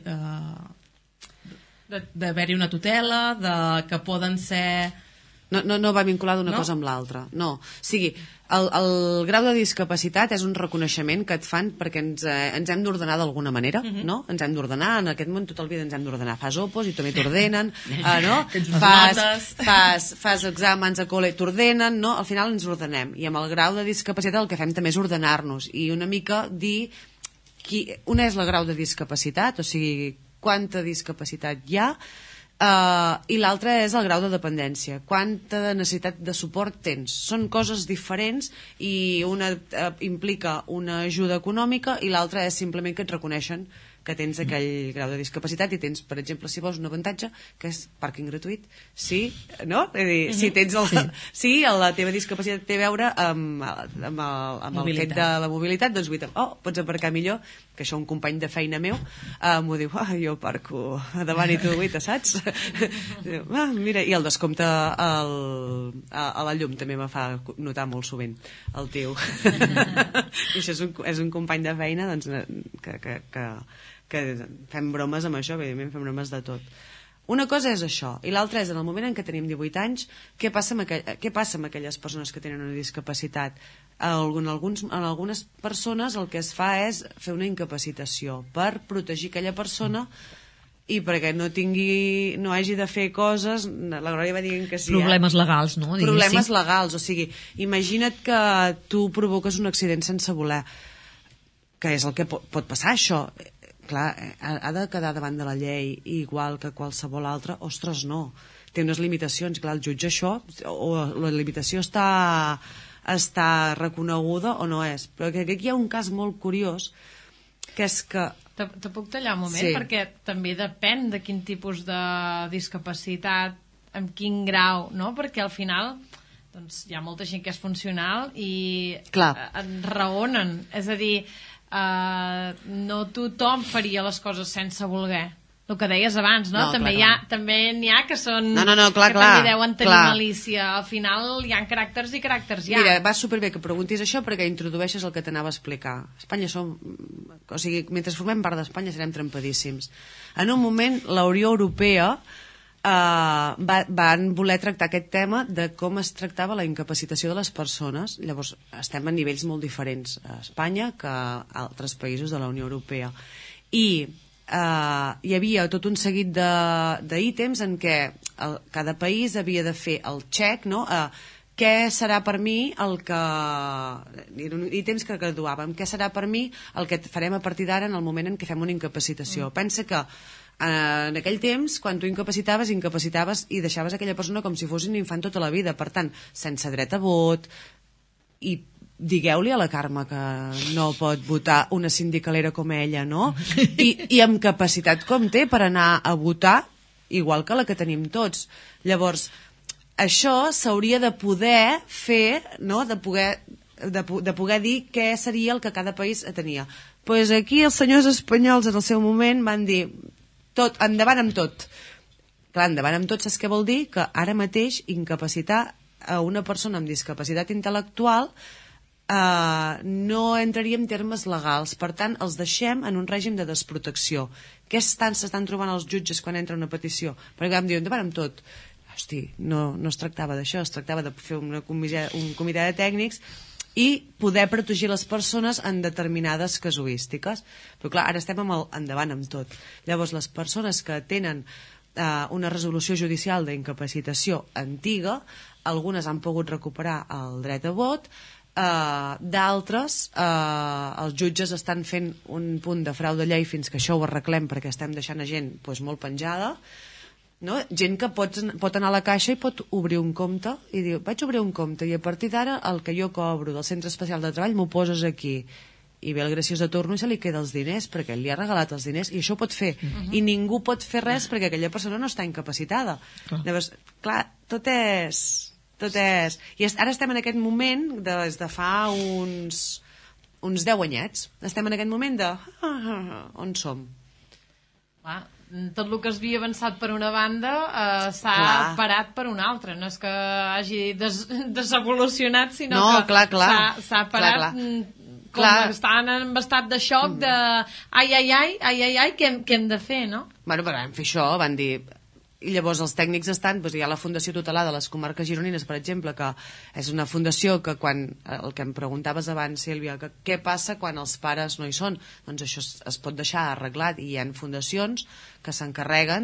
d'haver-hi una tutela, que poden ser... No va vincular d'una cosa amb l'altra, no. O sigui, el grau de discapacitat és un reconeixement que et fan perquè ens hem d'ordenar d'alguna manera, no? Ens hem d'ordenar, en aquest món tot el vida ens hem d'ordenar. Fas opos i també t'ordenen, no? Fas exàmens a col·le, t'ordenen, no? Al final ens ordenem. I amb el grau de discapacitat el que fem també és ordenar-nos i una mica dir una és el grau de discapacitat, o sigui, quanta discapacitat hi ha, i l'altra és el grau de dependència, quanta necessitat de suport tens. Són coses diferents i una implica una ajuda econòmica i l'altra és simplement que et reconeixen que tens aquell grau de discapacitat i tens, per exemple, si vols un avantatge, que és pàrquing gratuït, sí, no? És dir, si tens sí, la teva discapacitat té a veure amb el fet de la mobilitat, doncs pots aparcar millor, que això un company de feina meu m'ho diu, jo aparco davant i tu saps? Mira, i el descompte a la llum també me fa notar molt sovint, el tio. I això és un company de feina doncs, que fem bromes amb això, evidentment fem bromes de tot. Una cosa és això, i l'altra és en el moment en què tenim 18 anys, què passa amb aquelles persones que tenen una discapacitat? En algunes persones el que es fa és fer una incapacitació per protegir aquella persona i perquè no hagi de fer coses, la Glòria va dient que sí. Problemes legals, no? Problemes legals, o sigui, imagina't que tu provoques un accident sense voler, que és el que pot passar, això. Clar, ha de quedar davant de la llei igual que qualsevol altra. Ostres, no. Té unes limitacions. Clar, el jutge això, o la limitació està reconeguda o no és. Però aquí hi ha un cas molt curiós, que és que... Te puc tallar un moment? Sí. Perquè també depèn de quin tipus de discapacitat, amb quin grau, no? Perquè al final doncs, hi ha molta gent que és funcional i enraonen. És a dir, no tothom faria les coses sense voler. El que deies abans, no? També n'hi ha que són... clar, que també deuen tenir malícia. Al final hi ha caràcters i caràcters ja. Mira, va superbé que preguntis això perquè introdueixes el que t'anava a explicar. Espanya som... O sigui, mentre formem part d'Espanya serem trempadíssims. En un moment, la Unió Europea van voler tractar aquest tema de com es tractava la incapacitació de les persones. Llavors, estem a nivells molt diferents a Espanya que a altres països de la Unió Europea. I hi havia tot un seguit d'ítems en què cada país havia de fer el check, no? Què serà per mi el que... Eren ítems que graduàvem. Què serà per mi el que farem a partir d'ara en el moment en què fem una incapacitació? Pensa que en aquell temps, quan tu incapacitaves i deixaves aquella persona com si fos un infant tota la vida, per tant, sense dret a vot, i digueu-li a la Carme que no pot votar una sindicalera com ella, no? I amb capacitat com té per anar a votar, igual que la que tenim tots. Llavors, això s'hauria de poder fer, no? De poder dir què seria el que cada país tenia. Doncs aquí els senyors espanyols en el seu moment van dir endavant amb tot. Clar, endavant amb tot saps què vol dir? Que ara mateix incapacitar a una persona amb discapacitat intel·lectual no entraria en termes legals. Per tant, els deixem en un règim de desprotecció. Què s'estan trobant els jutges quan entra una petició? Perquè vam dir, endavant amb tot. Hosti, no es tractava d'això, es tractava de fer un comitè de tècnics i poder protegir les persones en determinades casuístiques. Però clar, ara estem amb el endavant amb tot. Llavors, les persones que tenen una resolució judicial d'incapacitació antiga, algunes han pogut recuperar el dret a vot, d'altres els jutges estan fent un punt de frau de llei fins que això ho arreglem perquè estem deixant a gent molt penjada, no? Gent que pot anar a la caixa i pot obrir un compte i dir, vaig obrir un compte i a partir d'ara el que jo cobro del centre especial de treball m'ho poses aquí i ve el graciós de torno i se li queda els diners perquè li ha regalat els diners, i això ho pot fer, i ningú pot fer res perquè aquella persona no està incapacitada. Llavors, clar, tot és... I ara estem en aquest moment des de fa uns 10 anyets, estem en aquest moment de on som. Tot el que es havia avançat per una banda s'ha parat per una altra, no és que hagi desevolucionat, sinó que s'ha parat. Com estan en estat de xoc de ai, què hem de fer, no? Bueno, però vam fer això, van dir... I llavors els tècnics estan, doncs hi ha la Fundació Tutelar de les Comarques Gironines, per exemple, que és una fundació que quan, el que em preguntaves abans, Sílvia, que què passa quan els pares no hi són? Doncs això es pot deixar arreglat, i hi ha fundacions que s'encarreguen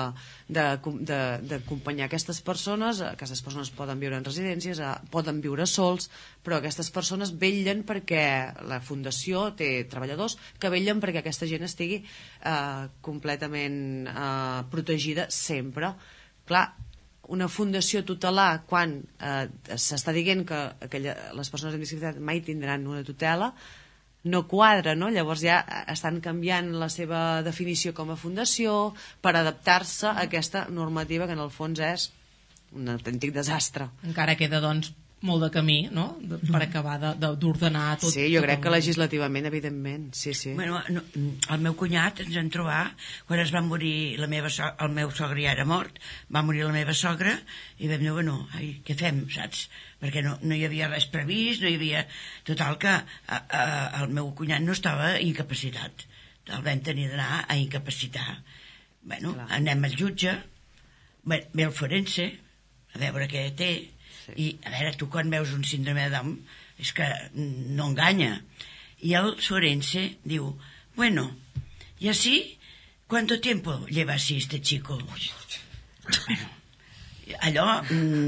d'acompanyar aquestes persones poden viure en residències, poden viure sols, però aquestes persones vetllen perquè la fundació té treballadors que vetllen perquè aquesta gent estigui completament protegida sempre. Clar, una fundació tutelar, quan s'està dient que les persones amb discapacitat mai tindran una tutela, no quadra, no? Llavors ja estan canviant la seva definició com a fundació per adaptar-se a aquesta normativa que en el fons és un autèntic desastre. Encara queda, doncs, molt de camí, no?, per acabar d'ordenar tot. Sí, jo crec que legislativament, evidentment, sí. Bueno, el meu cunyat ens en trobar, quan es va morir el meu sogre ja era mort, va morir la meva sogra, i vam dir, bueno, què fem, saps? Perquè no hi havia res previst, no hi havia... Total, que el meu cunyat no estava incapacitat. El vam tenir d'anar a incapacitar. Bueno, anem al jutge, ve el forense, a veure què té, i a veure, tu quan veus un síndrome de Down és que no enganya, y el forense diu, bueno, y así, ¿cuánto tiempo lleva así este chico? Bueno, allò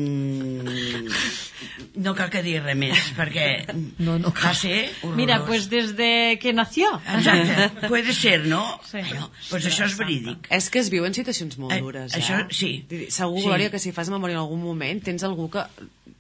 no cal que dir res més, perquè va ser horrorós. Mira, pues desde que nació. Exacte, puede ser, no? Sí. Bueno, pues això és verídic. És que es viuen situacions molt dures, Això, sí. Segur, Glòria, que si fas memòria en algun moment tens algú que...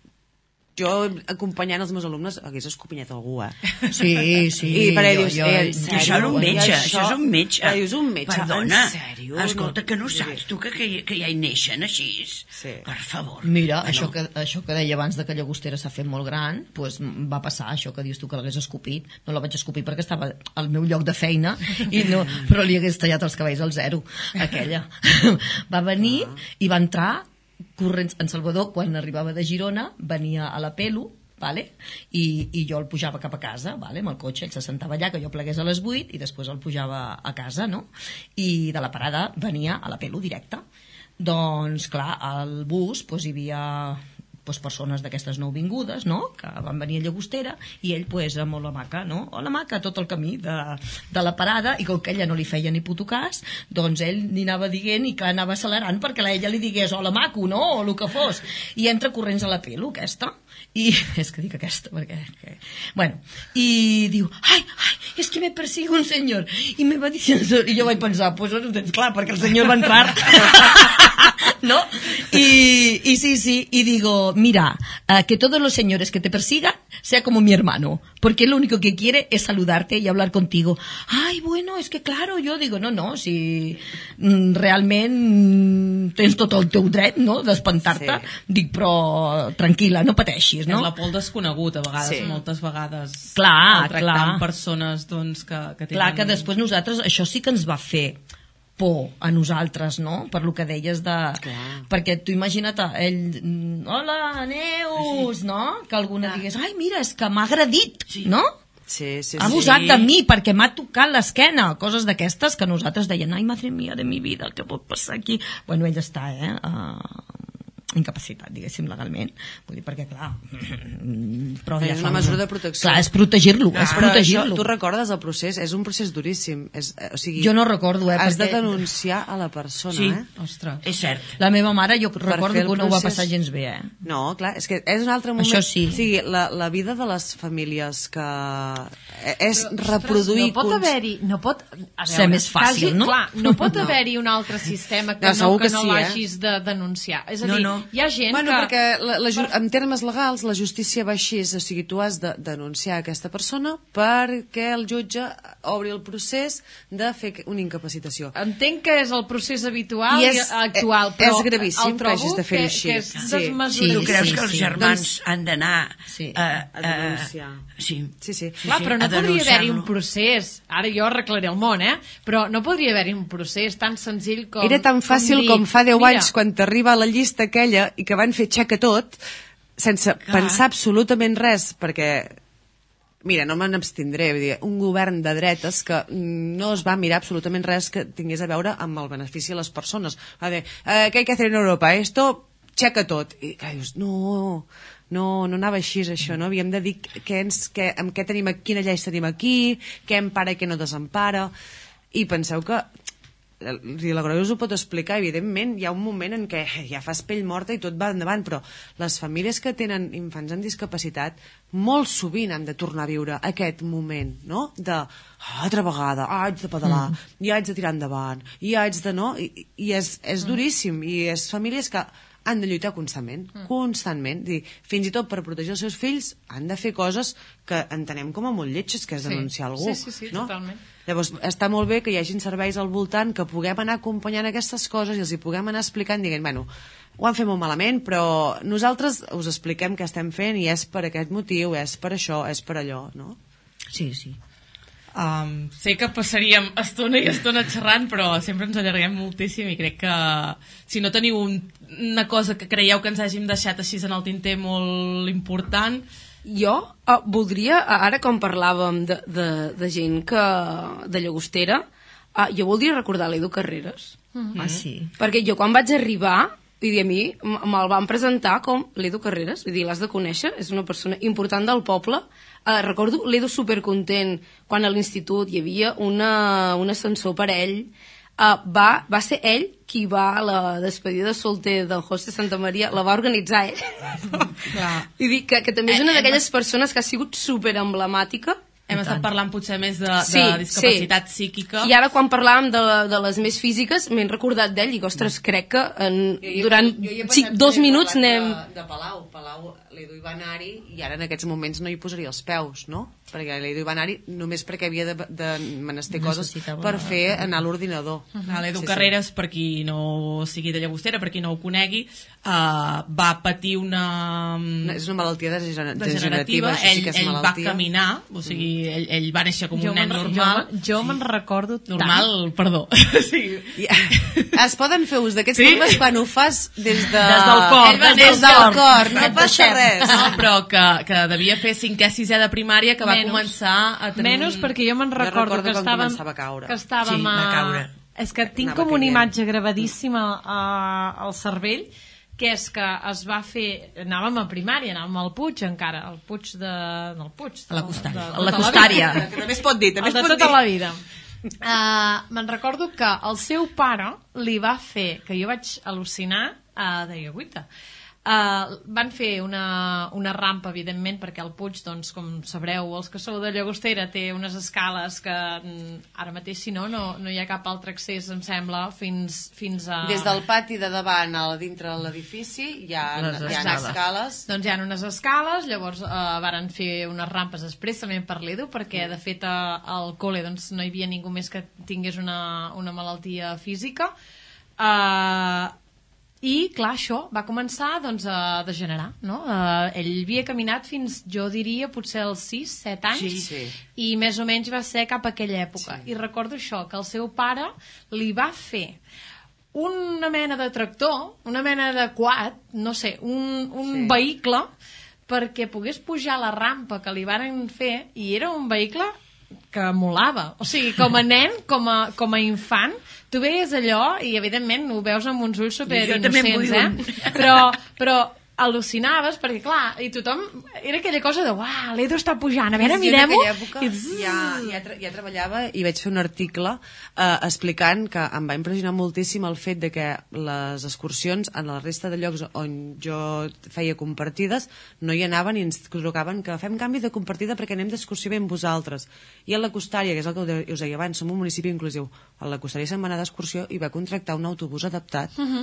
Jo, acompanyant els meus alumnes, hagués escopinyat algú, Sí. I per ell dius, en sèrio? Això era un metge, això és un metge. Dius, un metge, perdona, en sèrio? Escolta, que no saps tu que ja hi neixen així? Sí. Per favor. Mira, això que deia abans de que Llagostera s'ha fet molt gran, pues, va passar això que dius tu, que l'hagués escopit. No la vaig escopir perquè estava al meu lloc de feina, però li hagués tallat els cabells al zero, aquella. Va venir i va entrar corrents. En Salvador, quan arribava de Girona, venia a la Pelo, vale? I jo el pujava cap a casa, vale? Amb el cotxe, ell se sentava allà, que jo plegués a les 8 i després el pujava a casa, no? I de la parada venia a la Pelo directe. Doncs clar, al bus hi havia persones d'aquestes nouvingudes, no?, que van venir a Llagostera, i ell amb la maca, no? La maca tot el camí de la parada, i com que ella no li feia ni puto cas, doncs ell li anava dient i que anava accelerant perquè ella li digués hola maco, no?, o el que fos, i entra corrents a la Pelo, aquesta, i és que dic aquesta perquè... Bueno, i diu, ai, és que me persigue un senyor, i me va diciendo, i jo vaig pensar, pues no ho tens clar, perquè el senyor va entrar ¿no? Y sí, y digo, mira, que todos los señores que te persigan sea como mi hermano, porque él lo único que quiere es saludarte y hablar contigo. Ay, bueno, es que claro, yo digo, no, si realment tens tot el teu dret, no?, d'espantar-te, dic, però tranquil·la, no pateixis, no? És la por al desconegut, a vegades, moltes vegades, clar, tractant persones, doncs, que tenen... Clar, que després nosaltres, això sí que ens va fer por a nosaltres, no?, per lo que deies de... Clar. Perquè tu imagina't ell, hola, Neus, no?, que alguna digués, ai, mira, és que m'ha agredit, no? Sí. Ha abusat de mi perquè m'ha tocat l'esquena, coses d'aquestes que nosaltres deien, ai, madre mía de mi vida, què pot passar aquí? Bueno, ell està, incapacitat, diguéssim, legalment. Vull dir, perquè, clar... Però ja és una mesura de protecció. Clar, és protegir-lo, és protegir-lo. Això, tu recordes el procés? És un procés duríssim. O sigui, jo no recordo, has de denunciar a la persona, sí. Ostres. És cert. La meva mare, jo recordo que no ho va passar gens bé, No, clar, és que és un altre moment. Això sí. O sigui, la vida de les famílies que... és reproduir... No pot haver-hi... No pot ser més fàcil, no? Clar, no pot haver-hi un altre sistema que no l'hagis de denunciar. És a dir, Hi ha gent bueno, que... perquè en termes legals la justícia va així, o sigui, tu has de denunciar aquesta persona perquè el jutge obri el procés de fer una incapacitació. Entenc que és el procés habitual i actual, però però és gravíssim que hagis de fer-ho així. Que és desmesurat. Tu creus que els germans han d'anar a denunciar? Sí. Clar, però no podria haver-hi un procés, ara jo arreglaré el món, però no podria haver-hi un procés tan senzill com... Era tan fàcil com fa 10 anys quan t'arriba la llista aquella i que van fer xec a tot sense pensar absolutament res, perquè mira, no me n'abstindré, vull dir, un govern de dretes que no es va mirar absolutament res que tingués a veure amb el benefici de les persones. Va dir, què hay que hacer en Europa? Esto, xec a tot. I clar, dius, no anava així això, no? Havíem de dir amb què tenim, quina llei tenim aquí, què empara i què no desempara, i penseu que la Glòria us ho pot explicar, evidentment hi ha un moment en què ja fas pell morta i tot va endavant, però les famílies que tenen infants amb discapacitat molt sovint han de tornar a viure aquest moment, no? De altra vegada, haig de pedalar, i haig de tirar endavant, i haig de no, i és duríssim, i és famílies que han de lluitar constantment. Fins i tot per protegir els seus fills han de fer coses que entenem com a molt lletges, que és denunciar algú. Sí, no? totalment. Llavors, està molt bé que hi hagin serveis al voltant, que puguem anar acompanyant aquestes coses i els hi puguem anar explicant, dient, bueno, ho han fet molt malament, però nosaltres us expliquem què estem fent i és per aquest motiu, és per això, és per allò, no? Sí. Sé que passaríem estona i estona xerrant, però sempre ens allarguem moltíssim i crec que si no teniu una cosa que creieu que ens hàgim deixat així en el tinter molt important... Jo voldria, ara com parlàvem de gent de Llagostera, jo voldria recordar l'Edu Carreras. Sí. Perquè jo quan vaig arribar, vull dir, a mi me'l van presentar com l'Edu Carreras, vull dir, l'has de conèixer, és una persona important del poble. Recordo l'Edu supercontent quan a l'institut hi havia un ascensor per ell. Va ser ell qui va a la despedida de solter del José Santamaria, la va organitzar ell. I dic que també és una d'aquelles persones que ha sigut superemblemàtica. Hem estat parlant potser més de discapacitat psíquica. I ara quan parlàvem de les més físiques m'he recordat d'ell i dic, ostres, crec que durant 2 minuts anem... De Palau, l'Edu hi va anar-hi i ara en aquests moments no hi posaria els peus, no? Perquè l'Edu hi va anar-hi només perquè havia de menester coses per fer anar a l'ordinador. L'Edu Carreras, per qui no sigui de Llagostera, per qui no ho conegui, va patir una... És una malaltia degenerativa. Ell va caminar, o sigui, ell va néixer com un nen normal. Jo me'n recordo tant. Normal, perdó. Es poden fer ús d'aquests termes quan ho fas des del cor. Des del cor, no passa res. No, però que devia fer 5è, 6è de primària, que va començar a tenir... Menys perquè jo me'n recordo que començava a caure. Va caure. És que tinc com una imatge gravadíssima al cervell, que és que es va fer... Anàvem a primària, anàvem al Puig encara, al Puig de... No, al Puig. A la Costària. A la Costària. Que també es pot dir, també es pot dir. De tota la vida. Me'n recordo que el seu pare li va fer, que jo vaig al·lucinar, deia, guaita, van fer una rampa, evidentment, perquè el Puig, doncs, com sabreu, els que sou de Llagostera, té unes escales que ara mateix, si no hi ha cap altre accés, em sembla, fins a... Des del pati de davant a dintre de l'edifici hi ha escales. Doncs hi ha unes escales, llavors varen fer unes rampes expressament per l'Edu, perquè de fet al col·le doncs, no hi havia ningú més que tingués una malaltia física. I, clar, això va començar doncs, a degenerar, no? Ell havia caminat fins, jo diria, potser als 6-7 anys, i més o menys va ser cap a aquella època. I recordo això, que el seu pare li va fer una mena de tractor, una mena de quad, no sé, un vehicle, perquè pogués pujar la rampa que li varen fer, i era un vehicle que molava. O sigui, com a nen, com a infant, tu veies allò i, evidentment, ho veus amb uns ulls superinnocents, però al·lucinaves, perquè, clar, i tothom... Era aquella cosa de, uah, l'Edu està pujant, a veure, mirem-ho... En aquella època ja treballava i vaig fer un article explicant que em va impressionar moltíssim el fet de que les excursions en la resta de llocs on jo feia compartides no hi anaven i ens trucaven que fem canvi de compartida perquè anem d'excursió amb vosaltres. I a la Costària, que és el que us deia abans, som un municipi inclusiu, a la Costària se'n va anar d'excursió i va contractar un autobús adaptat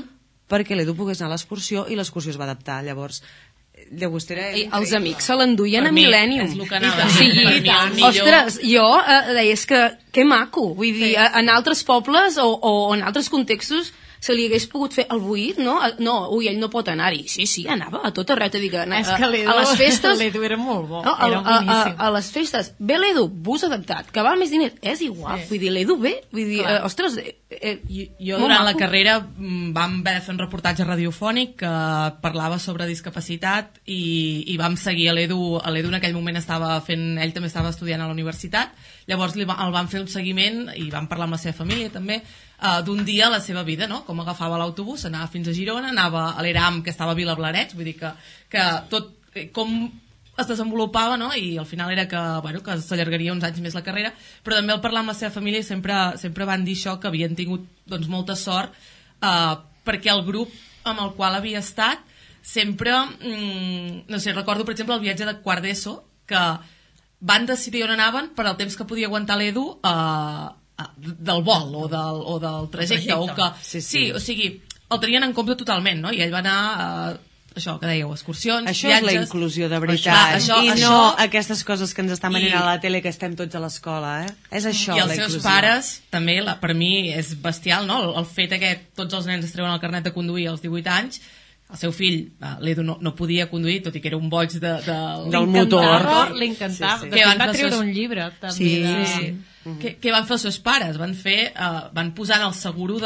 perquè l'Edu pogués anar a l'excursió i l'excursió es va adaptar. Llavors, Llagostera... Els amics se l'enduien Per a mi Millennium. és el que anava a O dir. sigui, Per mi el millor. ostres, jo deia, és que maco. Vull dir, en altres pobles o en altres contextos se li hagués pogut fer el buit, no? No, ui, ell no pot anar-hi. Sí, anava a tot arreu, t'he dit que És que l'Edu, a les festes... l'Edu era molt bo, No, era boníssim. a les festes, ve l'Edu, bus adaptat, que val més diners, és igual, vull dir, l'Edu ve, vull dir, ostres... Jo durant la carrera vam haver de fer un reportatge radiofònic que parlava sobre discapacitat i vam seguir a l'Edu en aquell moment ell també estava estudiant a la universitat, llavors el vam fer un seguiment i vam parlar amb la seva família també d'un dia a la seva vida, no? Com agafava l'autobús, anava fins a Girona, anava a l'ERAM que estava a Vilablarets, vull dir que tot com es desenvolupava, no? I al final era que s'allargaria uns anys més la carrera, però també al parlar amb la seva família sempre van dir això, que havien tingut doncs, molta sort perquè el grup amb el qual havia estat sempre, no sé, recordo per exemple el viatge de quart d'ESO, que van decidir on anaven per al temps que podia aguantar l'Edu del vol o del trajecte. O que, sí, o sigui, el tenien en compte totalment, no? I ell va anar això que dèieu, excursions, això viatges... és la inclusió de veritat, i això, no aquestes coses que ens estan venint a la tele que estem tots a l'escola, És això, I la els inclusió. seus pares, també, per mi és bestial, no? El fet que tots els nens es treuen el carnet de conduir als 18 anys, el seu fill, l'Edu, no podia conduir, tot i que era un boig del motor. Li encantava. Sí. De fet, va treure un llibre, també. Sí. Què van fer els seus pares? Van posar en el seguro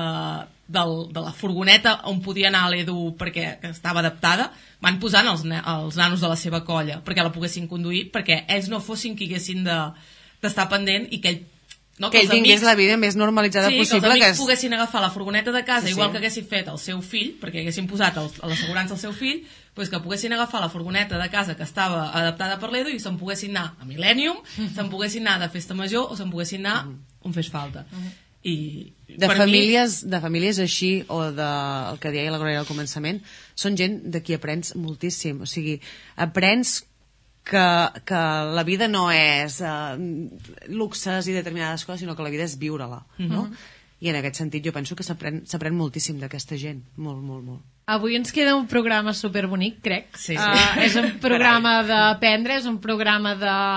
de la furgoneta on podia anar l'Edu perquè estava adaptada, van posant els nanos de la seva colla perquè la poguessin conduir, perquè ells no fossin qui haguessin d'estar pendent i que ell que ell tingués la vida més normalitzada possible. Que els amics poguessin agafar la furgoneta de casa, igual que haguessin fet el seu fill, perquè haguessin posat a l'assegurança el seu fill, doncs que poguessin agafar la furgoneta de casa que estava adaptada per l'Edu i se'n poguessin anar a Millennium, se'n poguessin anar de festa major o se'n poguessin anar on fes falta. I de famílies així, o el que deia la Glòria al començament, són gent de qui aprens moltíssim. O sigui, aprens que la vida no és luxes i determinades coses, sinó que la vida és viure-la, no? I en aquest sentit jo penso que s'aprèn moltíssim d'aquesta gent, molt, molt, molt. Avui ens queda un programa superbonic, crec. Sí. És un programa d'aprendre, és un programa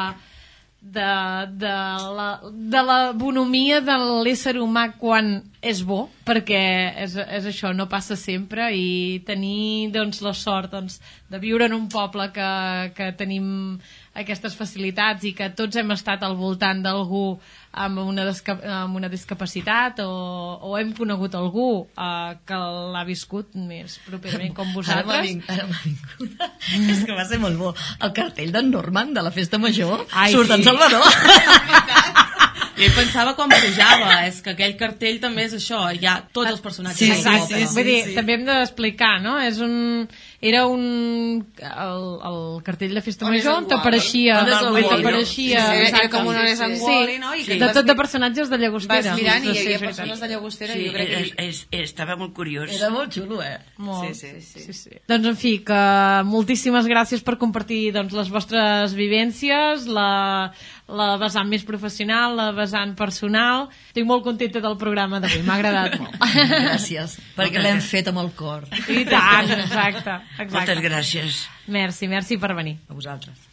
de la bonomia de l'ésser humà quan és bo, perquè és això, no passa sempre, i tenir doncs, la sort de viure en un poble que tenim aquestes facilitats i que tots hem estat al voltant d'algú amb una discapacitat o hem conegut algú que l'ha viscut més properament com vosaltres. Ara m'ha vingut. És que va ser molt bo. El cartell d'en Norman de la festa major Ai, surt en sí. Salvador. I ell pensava com pujava, és que aquell cartell també és això, hi ha tots els personatges del poble. Vull dir, també hem d'explicar, no? Era el cartell de festa major on t'apareixia era com un on és en Wall-E, no? de tot de personatges de Llagostera. Vas mirant i hi havia persones de Llagostera i jo crec que... Estava molt curiós. Era molt xulo, Molt. Sí. Doncs, en fi, que moltíssimes gràcies per compartir doncs, les vostres vivències, la vessant més professional, la vessant personal. Estic molt contenta del programa d'avui, m'ha agradat molt. Gràcies, perquè l'hem fet amb el cor. I tant, exacte. Moltes gràcies. Merci per venir. A vosaltres.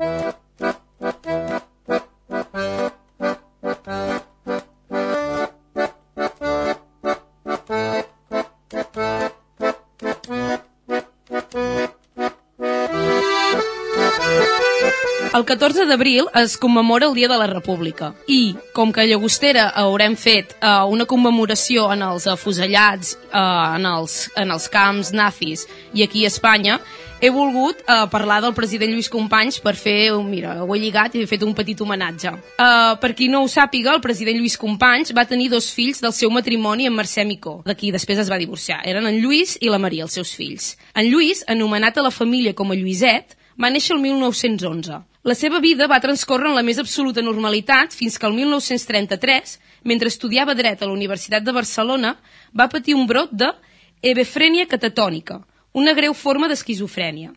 El 14 d'abril es commemora el Dia de la República i, com que a Llagostera haurem fet una commemoració en els afusellats, en els camps nazis i aquí a Espanya, he volgut parlar del president Lluís Companys per fer, mira, ho he lligat i he fet un petit homenatge. Per qui no ho sàpiga, el president Lluís Companys va tenir 2 fills del seu matrimoni amb Mercè Micó, de qui després es va divorciar. Eren en Lluís i la Maria, els seus fills. En Lluís, anomenat a la família com a Lluïset, va néixer el 1911. La seva vida va transcórrer en la més absoluta normalitat fins que el 1933, mentre estudiava dret a la Universitat de Barcelona, va patir un brot de hebefrènia catatònica, una greu forma d'esquizofrènia.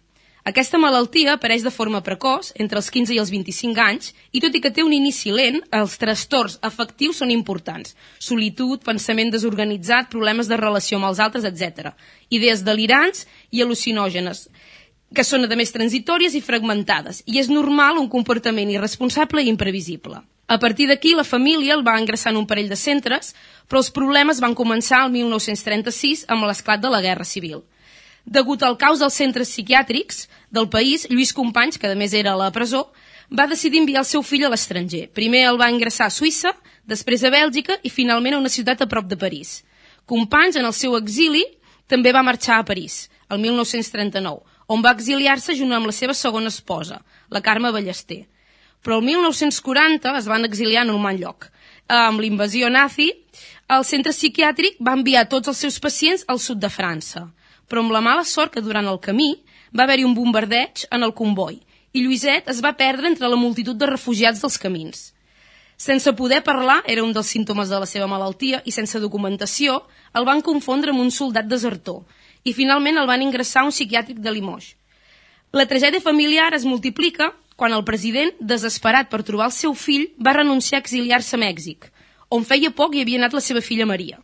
Aquesta malaltia apareix de forma precoç, entre els 15 i els 25 anys, i tot i que té un inici lent, els trastorns afectius són importants. Solitud, pensament desorganitzat, problemes de relació amb els altres, etc. Idees delirants i al·lucinògenes, que són a més transitòries i fragmentades, i és normal un comportament irresponsable i imprevisible. A partir d'aquí, la família el va ingressar en un parell de centres, però els problemes van començar el 1936 amb l'esclat de la Guerra Civil. Degut al caos dels centres psiquiàtrics del país, Lluís Companys, que a més era a la presó, va decidir enviar el seu fill a l'estranger. Primer el va ingressar a Suïssa, després a Bèlgica i finalment a una ciutat a prop de París. Companys, en el seu exili, també va marxar a París, el 1939, on va exiliar-se junt amb la seva segona esposa, la Carme Ballester. Però el 1940 es van exiliar en un mal lloc. Amb l'invasió nazi, el centre psiquiàtric va enviar tots els seus pacients al sud de França. Però amb la mala sort que durant el camí va haver-hi un bombardeig en el comboi i Lluïset es va perdre entre la multitud de refugiats dels camins. Sense poder parlar, era un dels símptomes de la seva malaltia, i sense documentació, el van confondre amb un soldat desertor i finalment el van ingressar a un psiquiàtric de Limoges. La tragèdia familiar es multiplica quan el president, desesperat per trobar el seu fill, va renunciar a exiliar-se a Mèxic, on feia poc hi havia anat la seva filla Maria.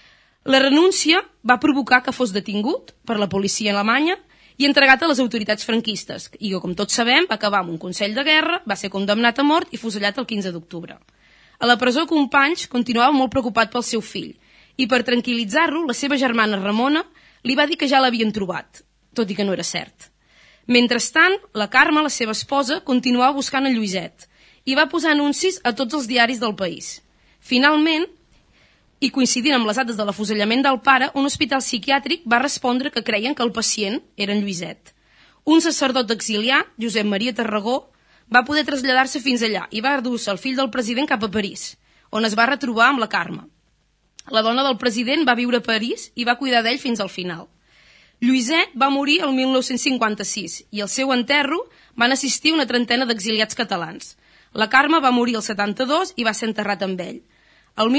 La renúncia va provocar que fos detingut per la policia alemanya i entregat a les autoritats franquistes, i que, com tots sabem, va acabar amb un consell de guerra, va ser condemnat a mort i fusellat el 15 d'octubre. A la presó, Companys continuava molt preocupat pel seu fill, i per tranquil·litzar-lo, la seva germana Ramona li va dir que ja l'havien trobat, tot i que no era cert. Mentrestant, la Carme, la seva esposa, continuava buscant el Lluïset i va posar anuncis a tots els diaris del país. Finalment, i coincidint amb les dates de l'afusellament del pare, un hospital psiquiàtric va respondre que creien que el pacient era en Lluïset. Un sacerdot exiliat, Josep Maria Tarragó, va poder traslladar-se fins allà i va dur-se el fill del president cap a París, on es va retrobar amb la Carme. La dona del president va viure a París i va cuidar d'ell fins al final. Lluïset va morir el 1956 i al seu enterro van assistir una trentena d'exiliats catalans. La Carme va morir el 72 i va ser enterrat amb ell. El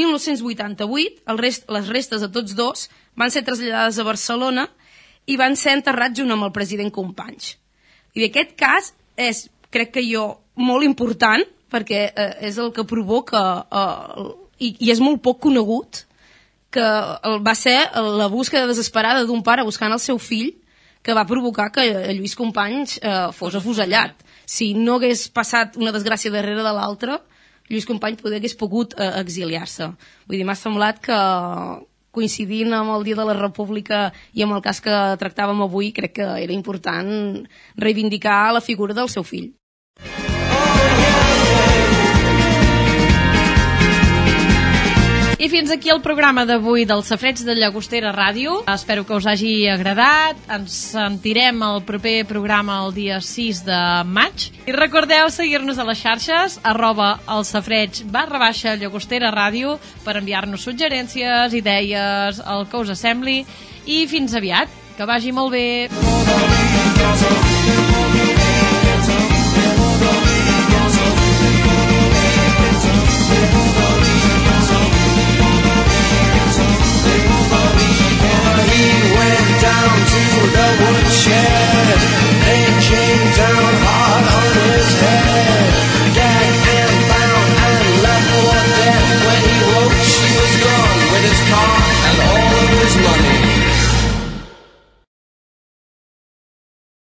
1988, les restes de tots dos van ser traslladades a Barcelona i van ser enterrats junt amb el president Companys. I aquest cas és, crec que jo, molt important, perquè és el que provoca, i és molt poc conegut, que va ser la búsqueda desesperada d'un pare buscant el seu fill que va provocar que Lluís Companys fos afusellat. Si no hagués passat una desgràcia darrere de l'altra, Lluís Companys poder hagués pogut exiliar-se. Vull dir, m'ha semblat que coincidint amb el Dia de la República i amb el cas que tractàvem avui, crec que era important reivindicar la figura del seu fill. I fins aquí el programa d'avui del Safareig de Llagostera Ràdio. Espero que us hagi agradat. Ens sentirem al proper programa el dia 6 de maig. I recordeu seguir-nos a les xarxes @elsafareig_Llagostera Ràdio per enviar-nos suggerències, idees, el que us sembli. I fins aviat. Que vagi molt bé.